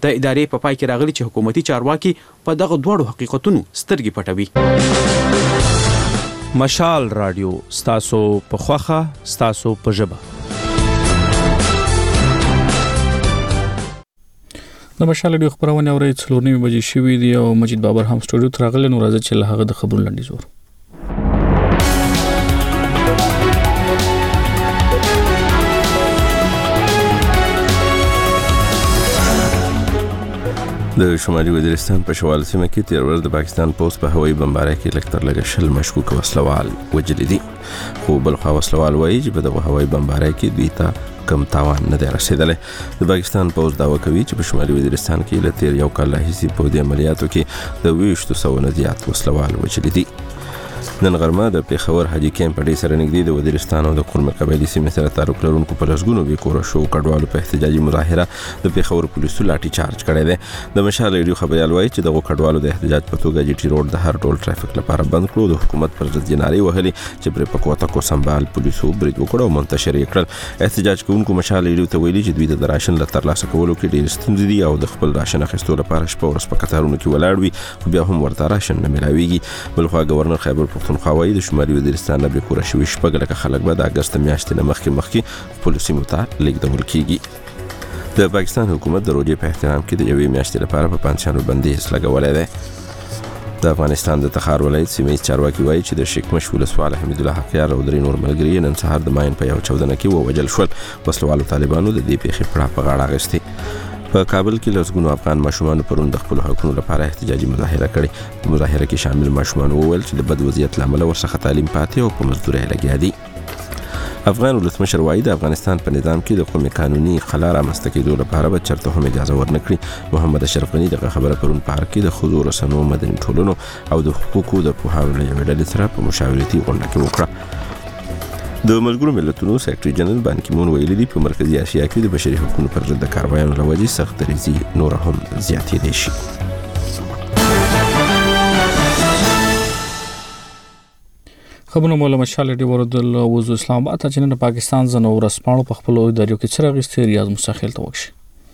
د ادارې په پای کې راغلي چې حکومتي چارواکي په دغه دواړو حقیقتونو سترګې پټوي. مشال رادیو ستاسو په خوخه ستاسو په ژبه. د مشال رادیو خبرونه اوري 4:30 بجې شوې دي او مجید بابر هم سټوډیو ته راغلی. نو راځي چې له هغه د خبرونو لنډیز ور د شمالي وزیرستان په شوال سیمه کې تیر ورځ د پاکستان پوسټ په هوایي بمبارۍ کې لکتر لږ شل مشکوک وسلوال وجلي دي. خو بل خو وسلوال وایي چې په دغه هوایي بمبارۍ کې دوی ته کم تاوان نه دی رسیدلی. د پاکستان پوسټ دعوه کوي چې په شمالي وزیرستان کې له تیر یو کال راهیسې په دې عملیاتو کې د 200 نه زیات وسلوال وجلي دي. نن غرمه د پیښور حاجی کیمپ په ډیر سره نږدې د وزیرستان او د قرم قبایلی سیمې سره تعلق لرونکو په لسګونو بې کوره شو کډوالو په احتجاجي مظاهره د پیښور پولیسو لاټي چارج کړی دی. د مشال رادیو خبريال وایي چې دغه کډوالو د احتجاج په توګه جی ټي روډ د هر ډول ټرافیک لپاره بند کړو. د حکومت پر ضد نارې وهلې چې پر پکوته کو سمبال پولیسو برید وکړ او منتشر یې کړل. احتجاج کوونکو مشال رادیو ته ویلي چې دوی د راشن له ترلاسه کولو کې ډېر ستونزې دي او د خپل راشن اخیستو لپاره شپه ورځ په قطارونو کې ولاړ وي خو بیا هم ورته راشن نه ملاويږي. بلخوا گورنر خیبر پختونخوا وایي د شمالي وزیرستان نه به کور شوي شپږ لکه خلک به د اگست میاشتې نه مخکې خپل سیمو ته لیږدول کیږي. د پاکستان حکومت د روژې په احترام کې د یوې میاشتې لپاره په پنځشنبه بندیز لګولی دی. د افغانستان د تخار ولایت سیمه چارواکي وایي چې د شیکمش ولسوال حمید الله حقیار او درې نور ملګري نن سهار د ماین په یو چاودنه کې ووژل شول. وسلوالو طالبانو د دې پیښې پړه په غاړه اخیستې. په کابل کې لسګونو افغان ماشومان پرون د خپل حقوقو لپاره احتجاجي مظاهره کړې. په مظاهره کې شامل ماشومان وویل چې د بد وضعیت لامل ورڅخه تعلیم پاتې او په مزدورۍ لګیا دي. افغان ولسمشر وایي د افغانستان په نظام کې د قومي قانوني خلا رامنځته کېدو لپاره به چرته هم اجازه ورنکړي. محمد اشرف غني دغه خبره پرون په هر کې د ښځو رسنیو مدني ټولنو او د حقوقو د پوهانو له یوې ډلې سره په مشاورتي غونډه کې وکړه. د ملګرو ملتونو سیکرټري جنرال بان کی مون ویلي دي په مرکزی اسیا کې د بشري حقوقو پر ضد د کاروایانو لوجې سخت دریځي نور هم زیاتېدای شي. خبرونه مولا مشال دی ورودل وزو اسلام آباد ته چې نن پاکستان زنو ورسپاڼو په خپل اداریو کې څرګ استي ریاض مساخیل ته وکړي.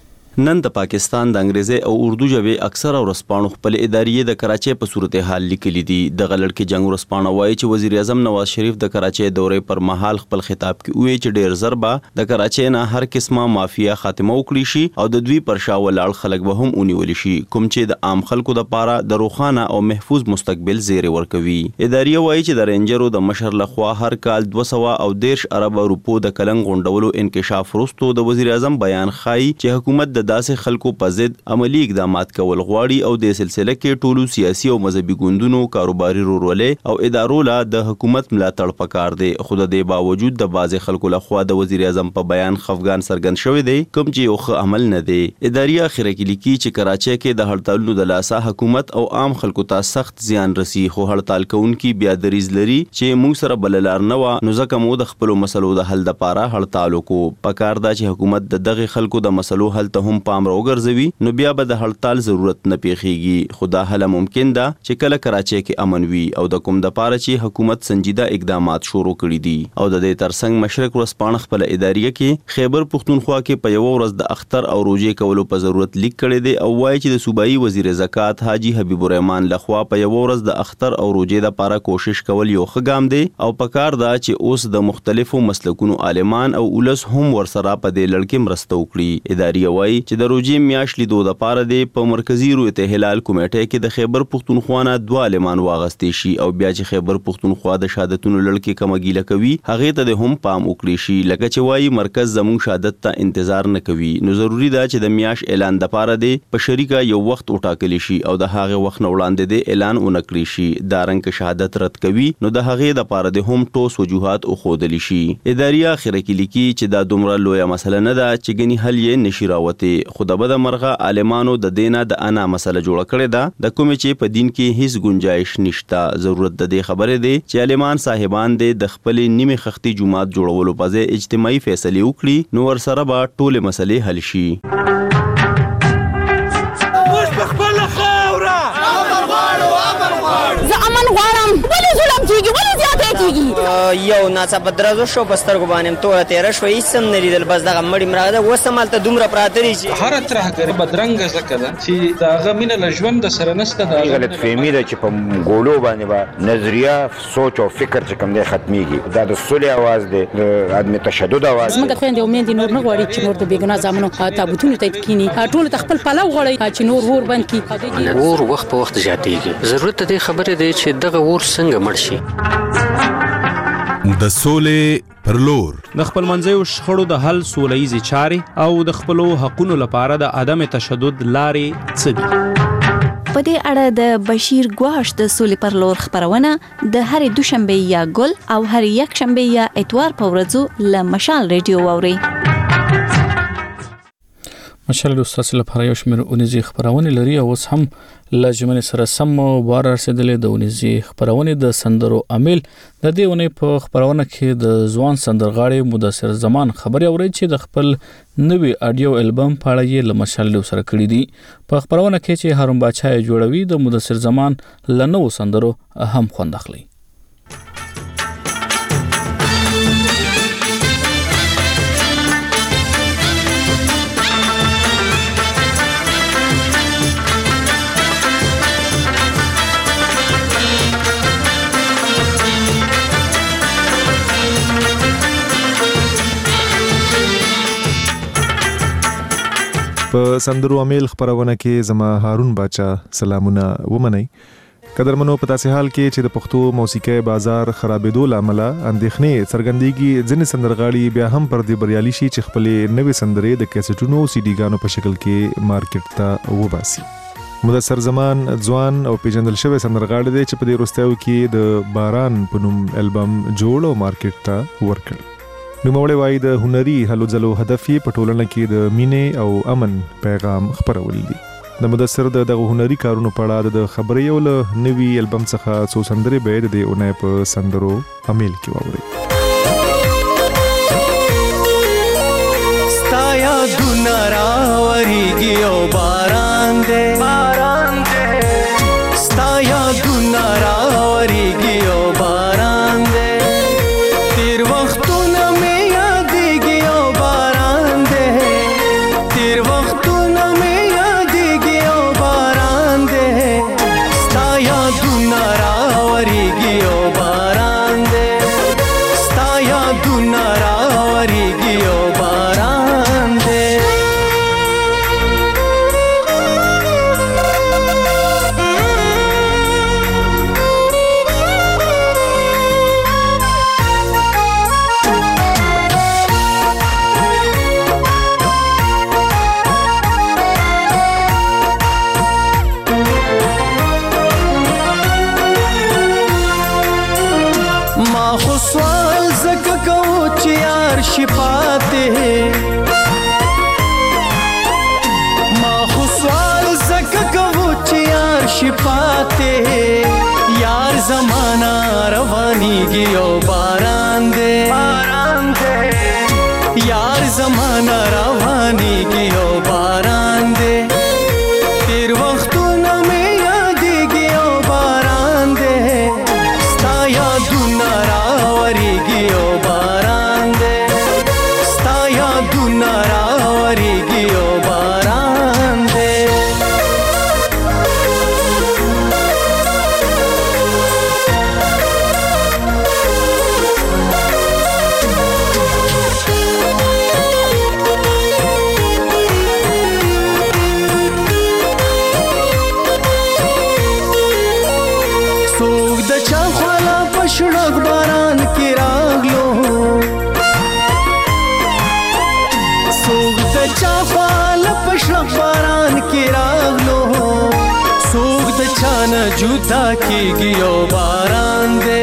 نن د پاکستان د انګریزي او اردو ژبې اکثر ورسپاڼو خپل ادارې د کراچۍ په صورتحال لیکلي دي. د غلړ کې جنگ ورسپاڼه وایي چې وزیر اعظم نواز شریف د کراچۍ دورې پر مهال خپل خطاب کې وایي چې ډېر ضربه د کراچۍ نه هر قسمه مافیا خاتمه وکړي شي او د دوی پر شا ولاړ خلک به هم ونیول شي کوم چې د عام خلکو لپاره د روښانه او محفوظ مستقبل زیری ورکوي. ادارې وایي چې د رینجرو د مشر لخوا هر کال 210 ارب روپو د کلنګ غونډولو انکشاف وروسته د وزیر اعظم بیان ښایي چې حکومت د داسې خلکو په ضد عملی اقدامات کول غواړي او د سلسله کې ټولو سیاسي او مذهبي ګوندونو کاروباري رولولې او ادارو لا د حکومت ملاتړ پکار دی. خو د دې باوجود د بعض خلکو لخوا د وزیر اعظم په بیان خفګان څرګند شوی دی کوم چې یو ښه عمل نه دی. ادارې اخره کې لیکي چې کراچۍ کې د هړتالونو د لاسه حکومت او عام خلکو ته سخت زیان رسی خو هړتال کوونکي بیا دریز لري چې موږ سره بللار نه و نو ځکه مو د خپل مسلو د حل لپاره هړتال وکړو. پکار دا چې حکومت د دغه خلکو د مسلو حل ته هم پام وګرځوي نو بیا به د هړتال ضرورت نه پیښیږي. خو دا حل ممکن ده چې کله کراچۍ کې امن وي او د کوم د پاره چې حکومت سنجیده اقدامات شروع کړي دي. او د دې ترڅنګ مشرق ورسپاڼه خپل ادارې کې خیبر پختونخوا کې په یو ورځ د اختر او روزې کولو په ضرورت لیک کړي دي او وایي چې د صوبایي وزیر زکات حاجی حبیب الرحمن لخوا په یو ورځ د اختر او روزې لپاره کوشش کول یو ښه ګام دی او پکار دا چې اوس د مختلفو مسلکونو عالمان او ولس هم ورسره په دې لړ کې مرسته وکړي. ادارې وایي چې د روزې میاشت لیدو د پاره دی په مرکزی رویت هلال کمیټه کې د خیبر پختونخوا نه 2 عالمان واغستې شي او بیا چې خیبر پختونخوا د شهادتونو لړ کې کمګیله کوي هغه ته هم پام وکړي شي لکه چې وایي مرکز زموږ شهادت ته انتظار نه کوي نو ضروری ده چې د میاش اعلان د پاره دی په شریکه یو وخت وټاکلی شي او د هغه وخت نه وړاندې دی اعلان اونکړي شي. دا رنګ شهادت رد کوي نو د هغه د پاره دی هم ټوس وجوهات او خودلی شي. ادارې اخره کې لیکي چې دا دومره لویه مسله نه ده چې ګني حل یې نشي راوته. خو د بده مرغه عالمانو د دینه د انا مسله جوړه کړې ده د کوم چې په دین کې هیڅ گنجائش نشته. ضرورت د دې خبره دی چې عالمان صاحبان د خپل نیمه خختي جماعت جوړولو په ځای اجتماعي فیصله وکړي نو ورسره به ټول مسلې حل شي. زه امن غواړم. ولې ظلم کیږي؟ ولې زیاتې کیږي یو ناڅاپه درزو شو بستر کو باندې توره تیر شو هیڅ نه لیدل بس دغه مړی مرغه وسمالته دومره پراتري چې هر ترح کوي بدرنګ زکه ده چې داغه مینه لژوند د سره نسته د غلط فهمي ده چې په ګولو باندې با نظریه سوچ او فکر چې کوم دی ختميږي دا د صلح आवाज دی د عدم تشدد आवाज موږ خويندې امید نور نه غواړي چې نور د بیګنا زامنو تابوتونو ته کینی ټول خپل پلو غواړي چې نور ور بند کی ور وخت په وخت زیاتېږي ضرورت دې خبره دی چې دغه ور څنګه مړ شي د سولې پر لور د خپل منځیو شخړو د حل سولهیزي چارې او د خپلو حقونو لپاره د عدم تشدد لارې څه دي په دې اړه د بشیر ګواش د سولې پر لور خبرونه د هرې دوشنبه یا ګل او هر یک شنبه یا اتوار په ورځو له مشال ریډیو واوري مشال استاد لپاره یو شمېر اونیزي خبرونه لري او اوس هم لجمن سره سم بار رسیدلې د اونیزي خبرونه د سندرو عامل د دې ونې په خبرونه کې د ځوان سندرغاړي مدثر زمان خبري اوري چې د خپل نوي اډیو البم په اړه یې لمشال سره کړی دي په خبرونه کې چې هارون باچا جوړوي د مدثر زمان لنو سندرو هم خوند اخلي په سندرو عامل خبرونه کې زما هارون باچا سلامونه ومنئ قدرمنو په تاسو حال کې چې د پښتو موسیقي بازار خرابېدو لامل اندېښنې څرګندېږي ځینې سندرغاړي بیا هم پر دې بریالي شي چې خپل نوې سندرې د کیسټونو سی ډي ګانو په شکل کې مارکیټ ته وباسي مدثر زمان ځوان او پیژندل شوی سندرغاړي دی چې په دې وروستیو کې د باران په نوم البم جوړ او مارکیټ ته ورکړ نوموړی وایي د هنري هلو ځلو هدف یې په ټولنه کې د مینې او امن پیغام خپرول دي د مدثر دغه هنري کارونو په اړه د خبرې یو له نوي البم څخه څو سندرې به د دې اونۍ په سندرو عامل کې واوري ستایا دنارا وریږي او باران دې ستایا دنارا وریږي او باران دې تیر وختونه यार जमाना रवानीगी ओ बारान दे यार जमाना रवानीगी ओ बारान दे तेर वक्तों में यादेगी ओ बारान दे स्ताया दुनारा वरीगी ओ बारान दे स्ताया दुनारा वरीगी ओ बारान दे पशड़क बारान के रागलो सोग दचा फाल पशड़क बारान के रागलो सोग दचा न जुदा की गियो बारान दे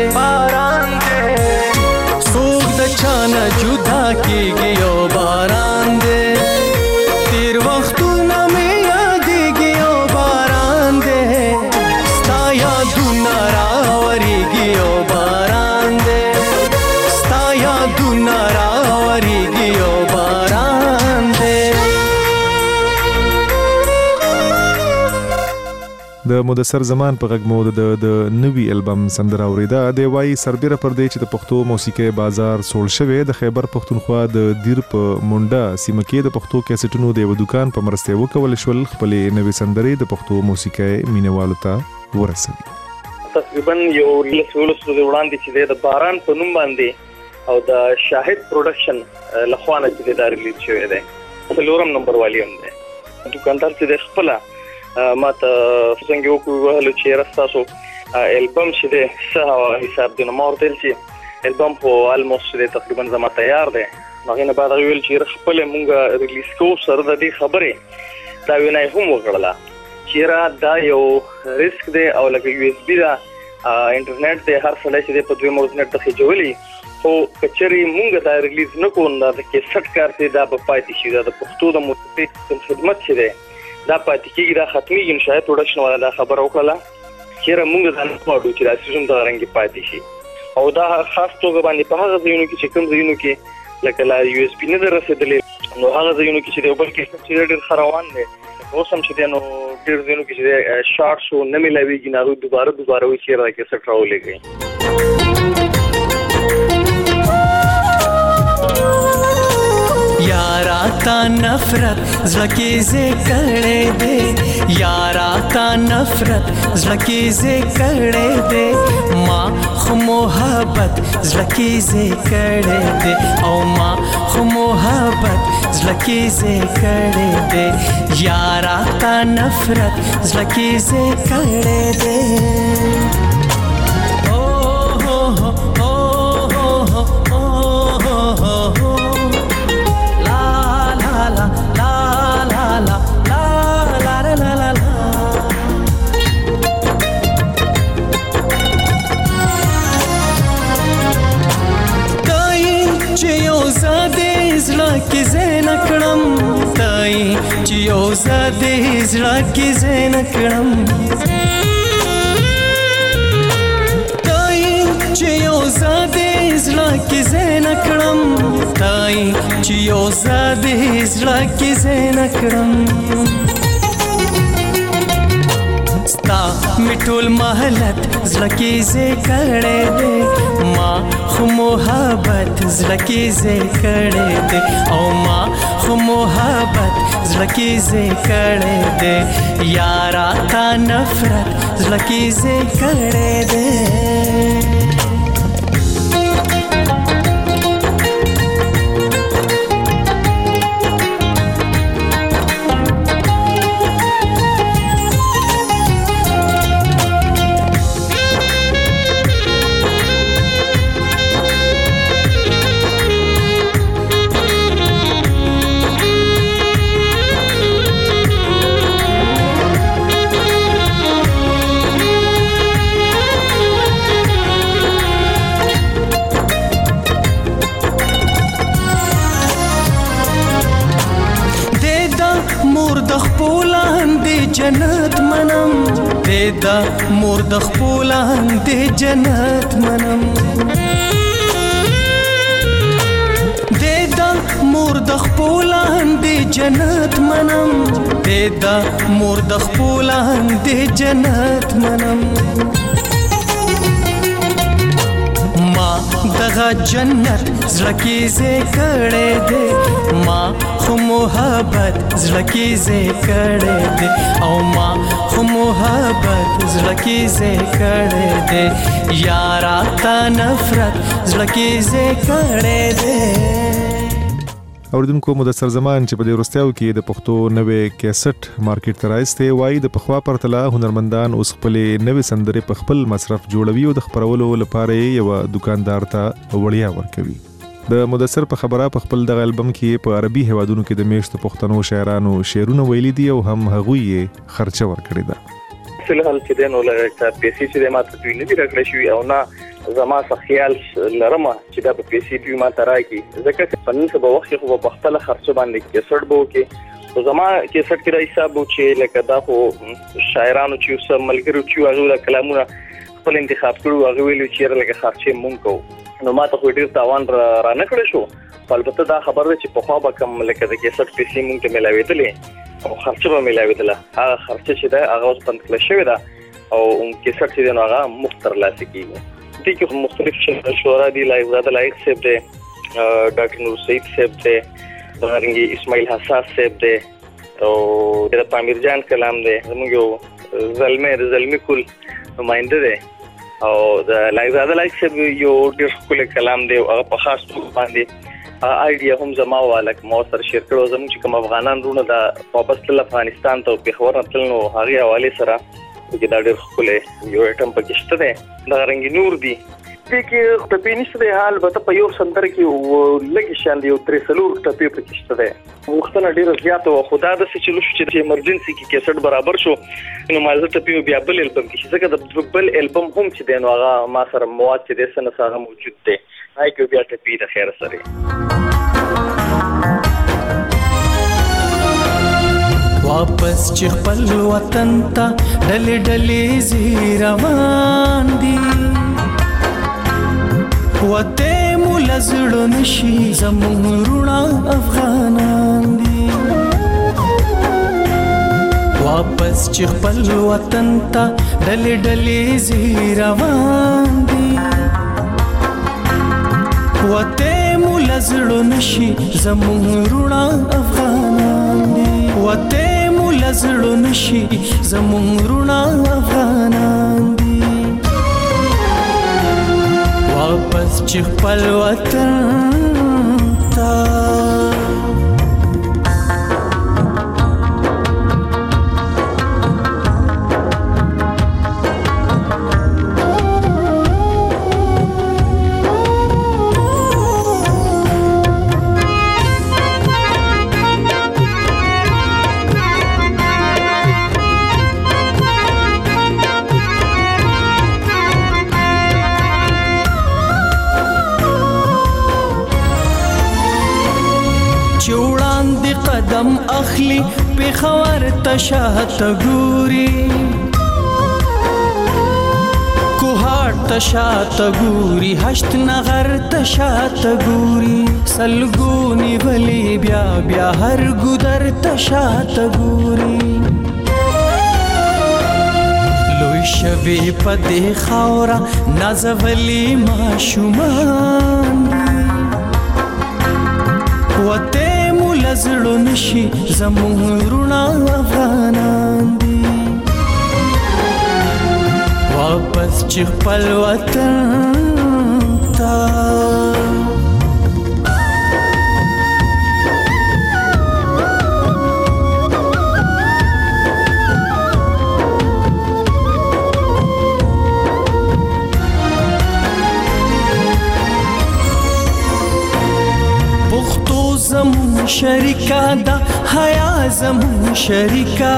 सोग दचा न जुदा की गियो बारान दे तेर वक्तों में यादी गियो बारान दे स्ताया दुनारा वरीगियो बारान दे स्ताया दुनारा वरीगियो बारान दे د مدثر زمان په غږ مو د نوي البم سندره اوریدا د وای سربېره پر دې چې د پښتو موسیقي بازار سوړ شوی د خیبر پښتونخوا د دیر په مونډه سیمه کې د پښتو کیسټونو د یو دکان په مرسته وکول شول خپل نوې سندرې د پښتو موسیقي مینوالو ته ورسوي. تقریبا یو لسولو وړاندې چې د باران په نوم باندې او د شاهد پروډکشن لخوانه چې د ریلیز شوی دی څلورم نمبر والی هم دی. دکاندار چې د خپل ماته څنګه وکړو چې راستاسو البم چې د څه حساب د نمبر تل چې البم په الموست د تقریبا زما تیار دی. هغه نه بعد ویل چې خپل مونږه ریلیز کو سره د دې خبره دا وینای هم وکړه چې را دا یو ریسک دی او لکه یو اس بي دا انټرنیټ د هر څه چې په دوی مورنټ ته خېجولي خو کچري مونږ دا ریلیز نکو دا کې سټ کارته دا په پاتې شي دا د پښتو د موسیقي خدمت چې دی دا پاتې کېږي دا ختمي ان شاء الله پروډکشن والا دا خبر وکړه چې موږ دا نه کوو چې دا سیزن دا رنګ پاتې شي او دا خاص توګه باندې په هغه ځایونو کې چې کوم ځایونو کې لکه لا یو اس بي نه رسیدلې نو هغه ځایونو کې چې د بل کې چې ډېر خروان دي اوسم چې نو ډېر ځایونو کې چې شارټ شو نه ملويږي نه دوباره وي چې راکې سټ راولېږي. यारा का नफरत ज़की से करे दे यारा का नफरत ज़की से करे दे माँ खु मोहब्बत ज़की से करे दे ओ माँ खु मोहब्बत ज़की से करे दे यारा का नफरत ज़की से करे दे. की ज़ैनकड़म ताई चियो ज़ादे इज़रा की ज़ैनकड़म ताई चियो ज़ादे इज़रा की ज़ैनकड़म ताई चियो ज़ादे इज़रा की ज़ैनकड़म ता मिठुल महलत ज़की से करे दे माँ खु मोहब्बत ज़की से करे दे ओ माँ खु मोहब्बत ज़की से करे दे यारा का नफरत ज़की से करे दे. जन्नत मनम देदा मुर्द खपोलान दे जन्नत मनम देदा मुर्द खपोलान दे जन्नत मनम देदा मुर्द खपोलान दे जन्नत मनम माँ दगा जन्नत ज़की से करे दे माँ खु मोहब्बत ज़की से करे दे ओ माँ खु मोहब्बत ज़की से करे दे यारा का नफरत ज़की से करे दे. اوریدونکو مدثر زمان چې په دې ورستیاو کې د پښتو نوې کیسټ مارکیټ ته راځي وای د پخوا پرتله هنرمندان اوس خپل نوې سندرې په خپل مصرف جوړوي او د خبرولو لپاره یو دکاندار ته وړیا ورکوي. د مدثر په خبره په خپل د البم کې په عربي هوادونو کې د میشتو پښتنو شاعرانو شعرونه ویلي دي او هم هغوی خرچه ورکړي ده. فلحال چې دنو لکه پیسې چې ماته دوی نه دي راکړی شوی او نه زما څه خیال لرمه چې دا په پیسې دوی ماته راکړي ځکه چې په نن سبا وخت خو په خپل خرچه باندې کیسټ بو کې او زما کیسټ کې راځي حساب چې لکه دا خو شاعرانو چې اوس ملګرو چې هغه د کلامونه خپل انتخاب کړو هغه ویلو چې لکه خرچه مونږ کوو نو ماته خو ډیر تاوان را نه کړی شو البته دا خبره چې په خوا به کم لکه د کیسټ پیسې مونږ ته ملاوېدلې او خرچه به ملاوي دله هغه خرچه چې ده هغه اوس بند کړل شوی ده او کیسټ چې نو هغه مختر لاسي کیږي دي کې مختلف شورا دي لایق زاده لایق صاحب دي ډاکټر نور سید صاحب دي څنګه اسماعیل حساس صاحب دي او د پامیر جان کلام دي زموږ یو زلمي کول نمائنده دي او د لایق زاده لایق صاحب یو ډیر خپل کلام دی او په خاص توګه باندې ایډیا هم زما والک مو سره شیر کړو زموږ چې کوم افغانان رونه د واپس تل افغانستان ته په خبر نتل نو هغه حواله سره چې دا ډېر خپل یو اټم پکې شته ده دا رنګ نور دي چې په پینیسته د حال به په یو سنتر کې لګي شان دی او تر سلور ټپې پکې شته ده وختونه ډېر زیات او خدا د سچلو چې ایمرجنسي کې کیسټ برابر شو نو مالزه ټپې بیا بل البم کې څنګه د بل البم هم چې دی نو هغه ما سره مواد چې د سن سره موجود دي هاي کې بیا ټپې د خیر سره واپس چې خپل وطن ته ډلې ډلې زی روان دي وته مول زړه نشي زموږ روڼا افغانان دي واپس چې خپل وطن ته ډلې ډلې زی روان دي وته مول زړه نشي زموږ روڼا افغانان دي وته لزړو نشي زموږ روڼا افغانان دي واپس چې خپل وطن ته قدم اخلي پېښور تشاته ګوري کوهاټ تشاته ګوري هشت نغر تشاته ګوري سلګونی ولی بیا بیا هر ګودر تشاته ګوري لوی شوی پدې خاورا نازولی ماشومان وته لزړو نشي زموږ روڼا افغانان دي واپس چې خپل وطن ته زمون شریکا دا حیا زمون شریکا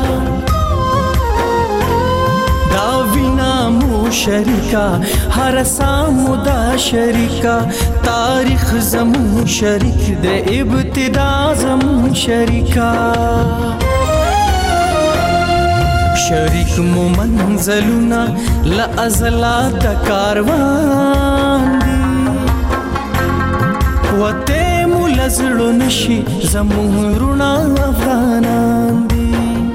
دا وینا مو شریکا هر سامو دا شریکا تاریخ زمون شریک د ابتدا زمون شریکا شریک مو منزلنا لازلا د کاروان دی وته لزړو نشي زموږ روڼا افغانان دي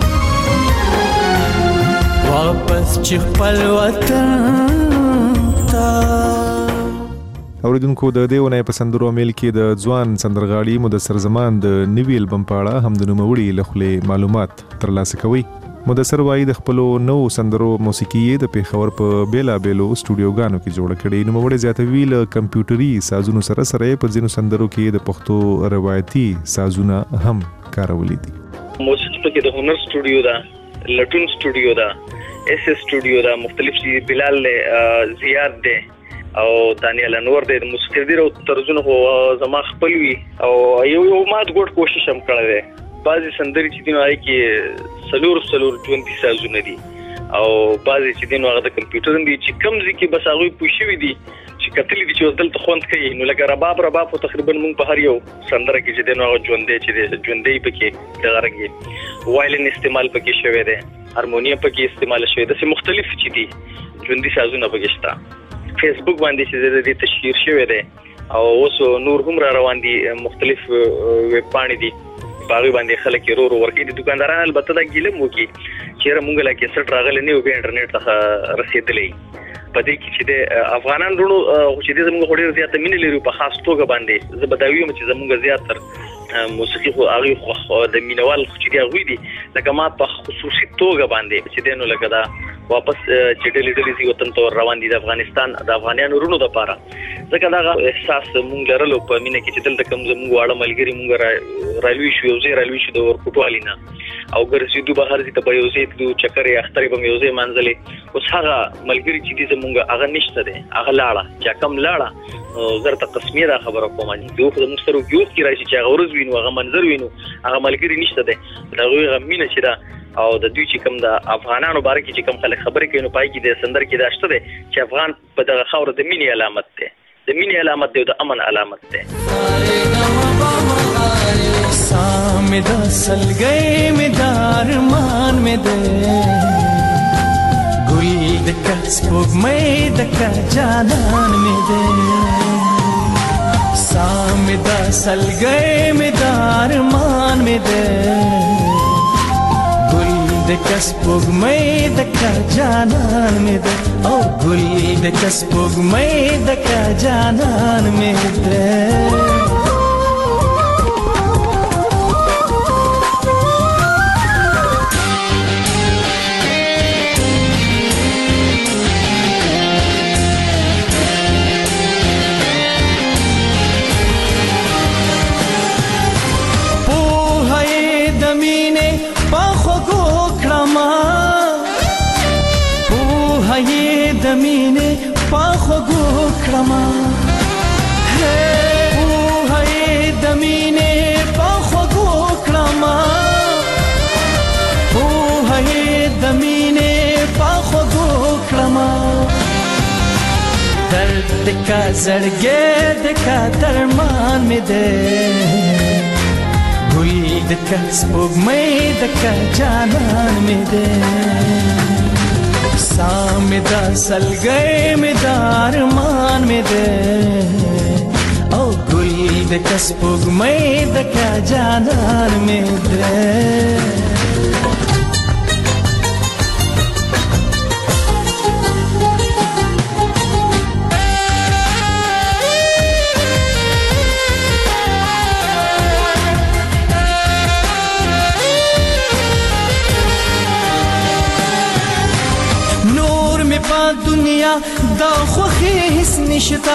واپس چې خپل وطن ته اوریدونکو د دیونه په سندرو میل کې د ځوان سندرغاړي مدثر زمان د نوی البم په اړه هم د نوموړي لخلې معلومات ترلاسه کوي مدثر وايي د خپل نو سندرو موسیقي د پیښور په بیلا بیلو سټوډیوګانو کې جوړ کړي نو موږ زیاتوي له کمپیوټري سازونو سره په ځینو سندرو کې د پښتو روایتي سازونه هم کارولې دي موسیقي کې د هنر سټوډیو دا لټون سټوډیو دا اس سټوډیو دا مختلف شي بلال زیاد دي او دانیال انور د موسیقي ډیرو طرزونه هو زما خپل وی او یو مات ګډ کوشش هم کړی دی بعضی سندري چې دینو آی کې سلور 20 سازونه دي او بعضی چې دینو هغه د کمپیوټر دي چې کم ځکه بس هغه پوښوي دي چې کتلې دي چې دلته خوند کوي نو لکه رباب تقریبا مونږ په هر یو سندره کې چې دینو هغه ژوندې پکې د غرګي وایلن استعمال پکې شوی دی هارمونیم پکې استعمال شوی دی چې مختلف چې دي ژوندې سازونه پکې شته فیسبوک باندې چې د تشهیر شوی دی او اوس نور هم را روان دي مختلف ویب پاڼې دي باغ باندې خلک ورو ورکی دي دکانداران البته دا ګیله مو کی چیرې مونږ لا کې سټ راغلی نه په انټرنیټ ته رسیدلې پدې کې چې د افغانان ورونو چې د زموږ وړي زیاته مینه لري په خاص توګه باندې زبداوی چې زموږ زیاتره موسیقي خو هغه د مینوال چې دی غوي دي لکه ما په خصوصي توګه باندې چې دینو لکه دا واپس چې ډلې سي وطن ته روان دي د افغانستان د افغانانو ورونو لپاره ځکه دا احساس مونږ لرلو په مینه کې چې دلته کوم زموږ واړه ملګری مونږ رالوي شو یو ځای رالوي شو د ورکوټوالینا او ګرځېدو بهر دي ته په یو ځای د چکرې اخترې په یو ځای منځلې اوس هغه ملګری چې دې زموږ هغه نشته دی هغه لاړه چې کم لاړه زرته قسمیه دا خبره کوم یو خو د مسترو یو کې راشي چې هغه ورځ وینو هغه منظر وینو هغه ملګری نشته دی دا غوي غمینه چې دا او د دوی چې کوم د افغانانو باره کې چې کوم خلک خبرې کوي نو پای کې د سندر کې دا شته دی چې افغان په دغه خاور د مینې علامت دی د مینې علامت دی او د امن علامت دی سامې د سلګۍ مې د ارمان مې دی ګل د کس سپوږمۍ د کا جانان مې دی سامې د سلګۍ مې د ارمان مې دی د کس پوګمې د کا جانان مې ده او ګل د کس پوګمې د کا جانان مې ده د مینې پاخو ګوکړما هې د مینې پاخو ګوکړما هې د مینې پاخو ګوکړما درد کا زړګې د کا درمان مې ده ګل د کا سپوږمۍ د کا جانان مې ده سامې د سلګۍ مې د ارمان مې ده او ګل د کا سپوږمۍ د کا جانان مې ده دنیا دا خوخی هیڅ نشتا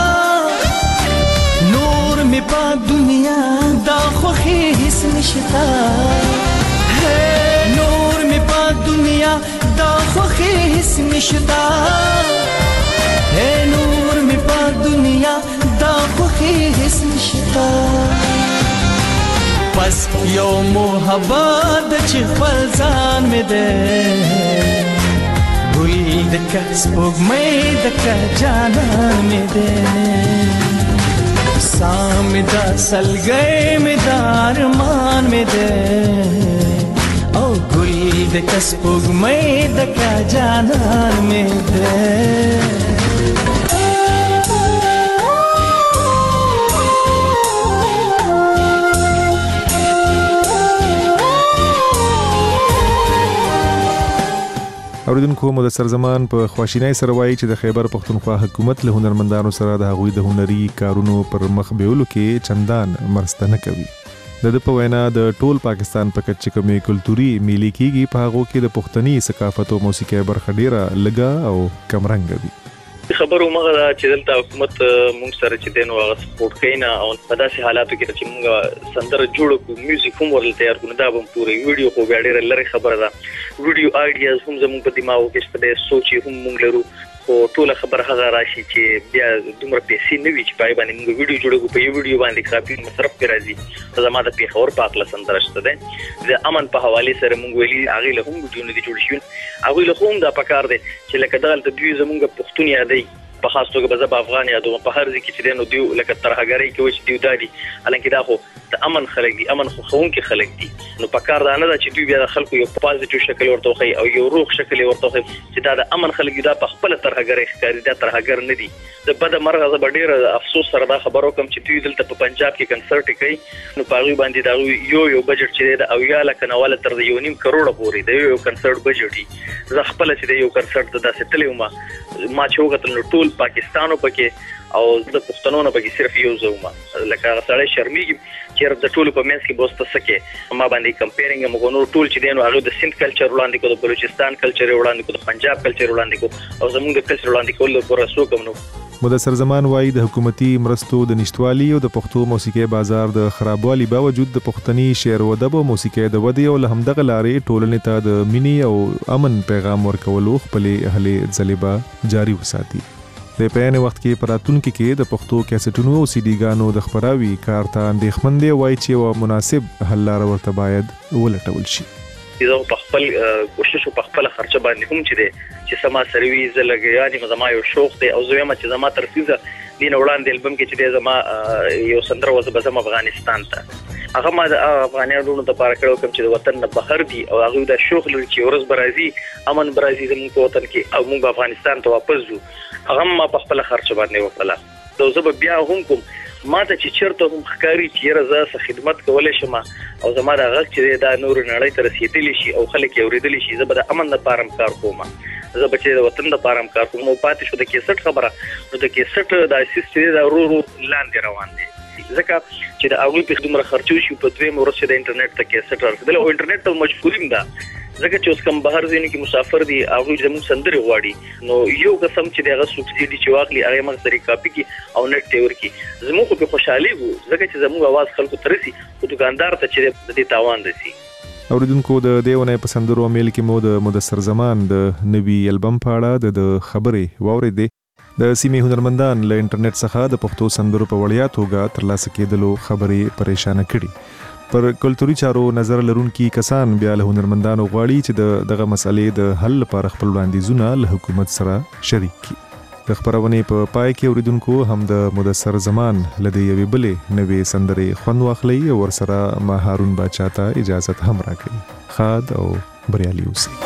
نور می په دنیا دا خوخی هیڅ نشتا نور می په دنیا دا خوخی هیڅ نشتا نور می په دنیا دا خوخی هیڅ نشتا پس یو محبت چې خپل ځان می ده ګل د کا سپوږمۍ د کا جانان مې ده سامې د سلګۍ مې د ارمان مې ده او ګل د کا سپوږمۍ د کا جانان مې ده اوریدونکو مدثر زمان په خواشینۍ سره وایي چې د خیبر پختونخوا حکومت له هنرمندانو سره د هغوی د هنري کارونو پر مخ بیولو کې چندان مرسته نه کوي. د په وینا د ټول پاکستان په کچ کومې کلتوري میلې کېږي په هغو کې د پښتني ثقافت او موسیقۍ برخه ډیره لږه او کمرنګه وي. خبرو مغه چې دلته حکومت موږ سره چې دین او سپورټ کینا او په داسې حالاتو کې چې موږ سندره جوړ کو میوزیک هم ورل تیار کو دا هم پوره ویډیو خو ډېر لری خبره ده ویډیو آیډیاز هم زموږ په دماغو کې شته سوچ هم موږ لرو خو ټول خبر هغه راشي چې بیا دومره پیسې نه وي چې پای باندې موږ ویډیو جوړو په یو ویډیو باندې کافي مصرف کې راځي زما د پیښور پاک لسندره شته ده د امن په حواله سره موږ ویلي هغه له هم ویډیو نه جوړ شي هغه له هم دا پکار دي چې لکه دغه د دوی زموږ پښتون یادې په خاص توګه به زه افغان یادوم په هر ځای کې چې نو دیو لکه ترهګری کې وچ دیو دادي الانکه دا خو د امن خلک دي امن خوونکي خلک دي نو په کار دا نه ده چې دوی بیا د خلکو یو پازیټیو شکل ورته خي او یو روغ شکل ورته خي چې دا د امن خلک دا په خپل ترهګری ښکاری دا ترهګر نه دي د بد مرغه زه ډیر افسوس سره دا خبرو کوم چې دوی دلته په پنجاب کې کنسرت کوي نو پاغي باندې دا یو بجټ چې دا او یا لکه نواله تر 1.5 کروڑ پورې د یو کنسرت بجټ دی زه خپل چې د یو کنسرت د ستلې ما چې وګتل نو ټول پاکستانو پکې او د پښتنو نه پکې صرف یو زوما لکه سړی شرمېږي چې د ټولو په منځ کې بوسته سکه ما باندې کمپیرینګ موږ نو ټول چې دینو هغه د سند کلچر وړاندې کو د بلوچستان کلچر وړاندې کو د پنجاب کلچر وړاندې کو او زموږ د کلچر وړاندې کول لپاره سو کوم نو مدثر زمان وایي د حکومتي مرستو د نشټوالي او د پښتو موسیقي بازار د خرابوالي باوجود د پښتني شعر او ادب او موسیقي د ودی او همدغه لارې ټولنې ته د مینی او امن پیغام ورکولو خپل اهل ځلبا جاری وساتي د پېنه وخت کې پراتونکو کې د پښتو کیسټونو او سي ډي ګانو د خبراوي کار ته اندېښمن دی وایي چې یو مناسب حل لار ورته باید ولټول شي زه په خپل کوشش په خپل خرچه باندې هم چې دي چې سما سروي زلګیانې مزما یو شوق دی او زه یم چې زما ترسیزه دین وړاندې البم کې چې زما یو سندره وځه بزم افغانستان ته هغه ما د افغانانو د لپاره کړو کوم چې د وطن نه بهر دي او هغه د شوق لري چې ورځ برازي امن برازي زموږ په وطن کې او موږ افغانستان ته واپس ځو هغه ما په خپل خرچه باندې وکړه نو زه بیا هم کوم ما ته چې چرته هم ښکاری چې رضا خدمت کولای شم او زما د غږ چې دا نور نړۍ ته رسیدلی شي او خلک یې اوریدلی شي زه به د امن لپاره کار کوم زه به چې د وطن لپاره کار کوم او پاتې شو د کیسټ خبره نو د کیسټ د اسیسټ د ورو لاندې روان دي ځکه چې د اوی په دومره خرچو شي په دویم ورځ د انټرنیټ ته کیسټ ورکړل او انټرنیټ ته مجبوریم ده ځکه چې اوس کوم بهر ځینې کې مسافر دي هغه زموږ سندري غواړي نو یو قسم چې دغه سبسيډي چې واخلي هغه موږ سره کاپي کی او نت ټیور کی زموږ په خوشحالي وو ځکه چې زموږ आवाज خلکو ترسي او دکاندار ته چې د دې تاوان دي اوریدونکو د دیونه په سندرو میل کې مو د مدثر زمان د نوي البم په اړه د خبرې واورېدې د سیمې هنرمندان له انټرنیټ څخه د پښتو سندرو په وړیا توګه ترلاسه کېدلو خبرې پریشان کړي پر کلتوري چارو نظر لرونکي کسان بیا له هنرمندانو غواړي چې دغه مسلې د حل لپاره خپل وړاندیزونه له حکومت سره شریک کړي د خبرونې په پای کې اوریدونکو هم د مدثر زمان لدی یوې بلې نوې سندرې خوند واخلي او ورسره ما هارون باچا ته اجازه هم راکړي خاد او بریالي اوسئ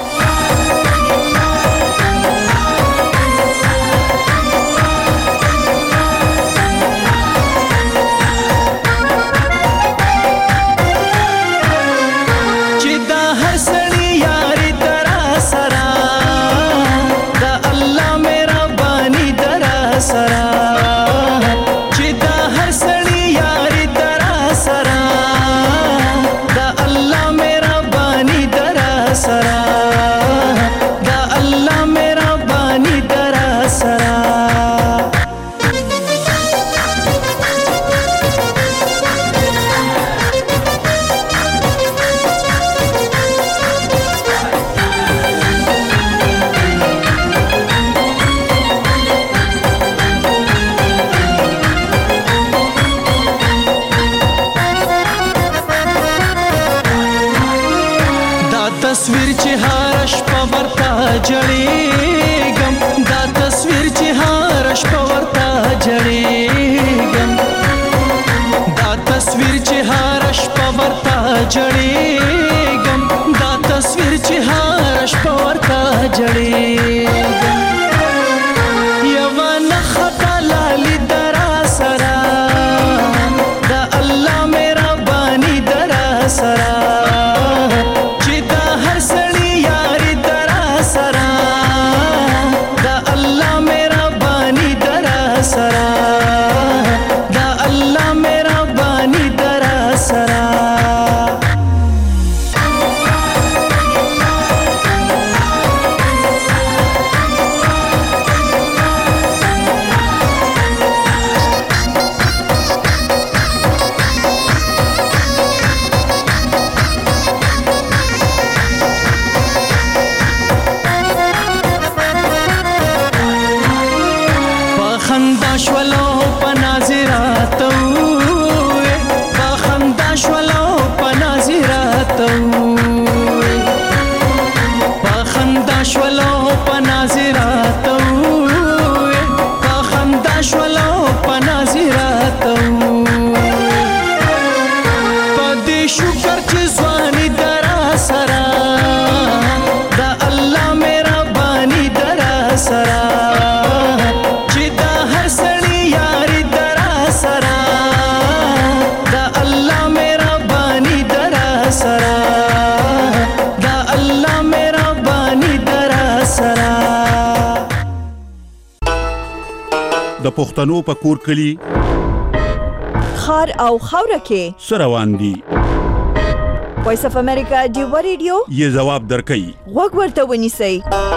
د پښتنو په کور کلی خار او خاوره کې سروان دي. وایس اف امریکا ډیو ریډیو یې جواب درکړي. غوږ ورته ونیسئ.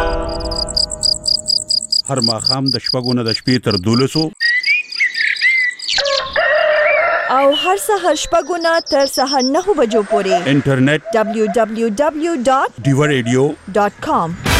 هر ماښام د شپږو نه د شپې تر 12 او هر سهار شپږو نه تر سهار 9 بجو پورې انټرنیټ www.divaradio.com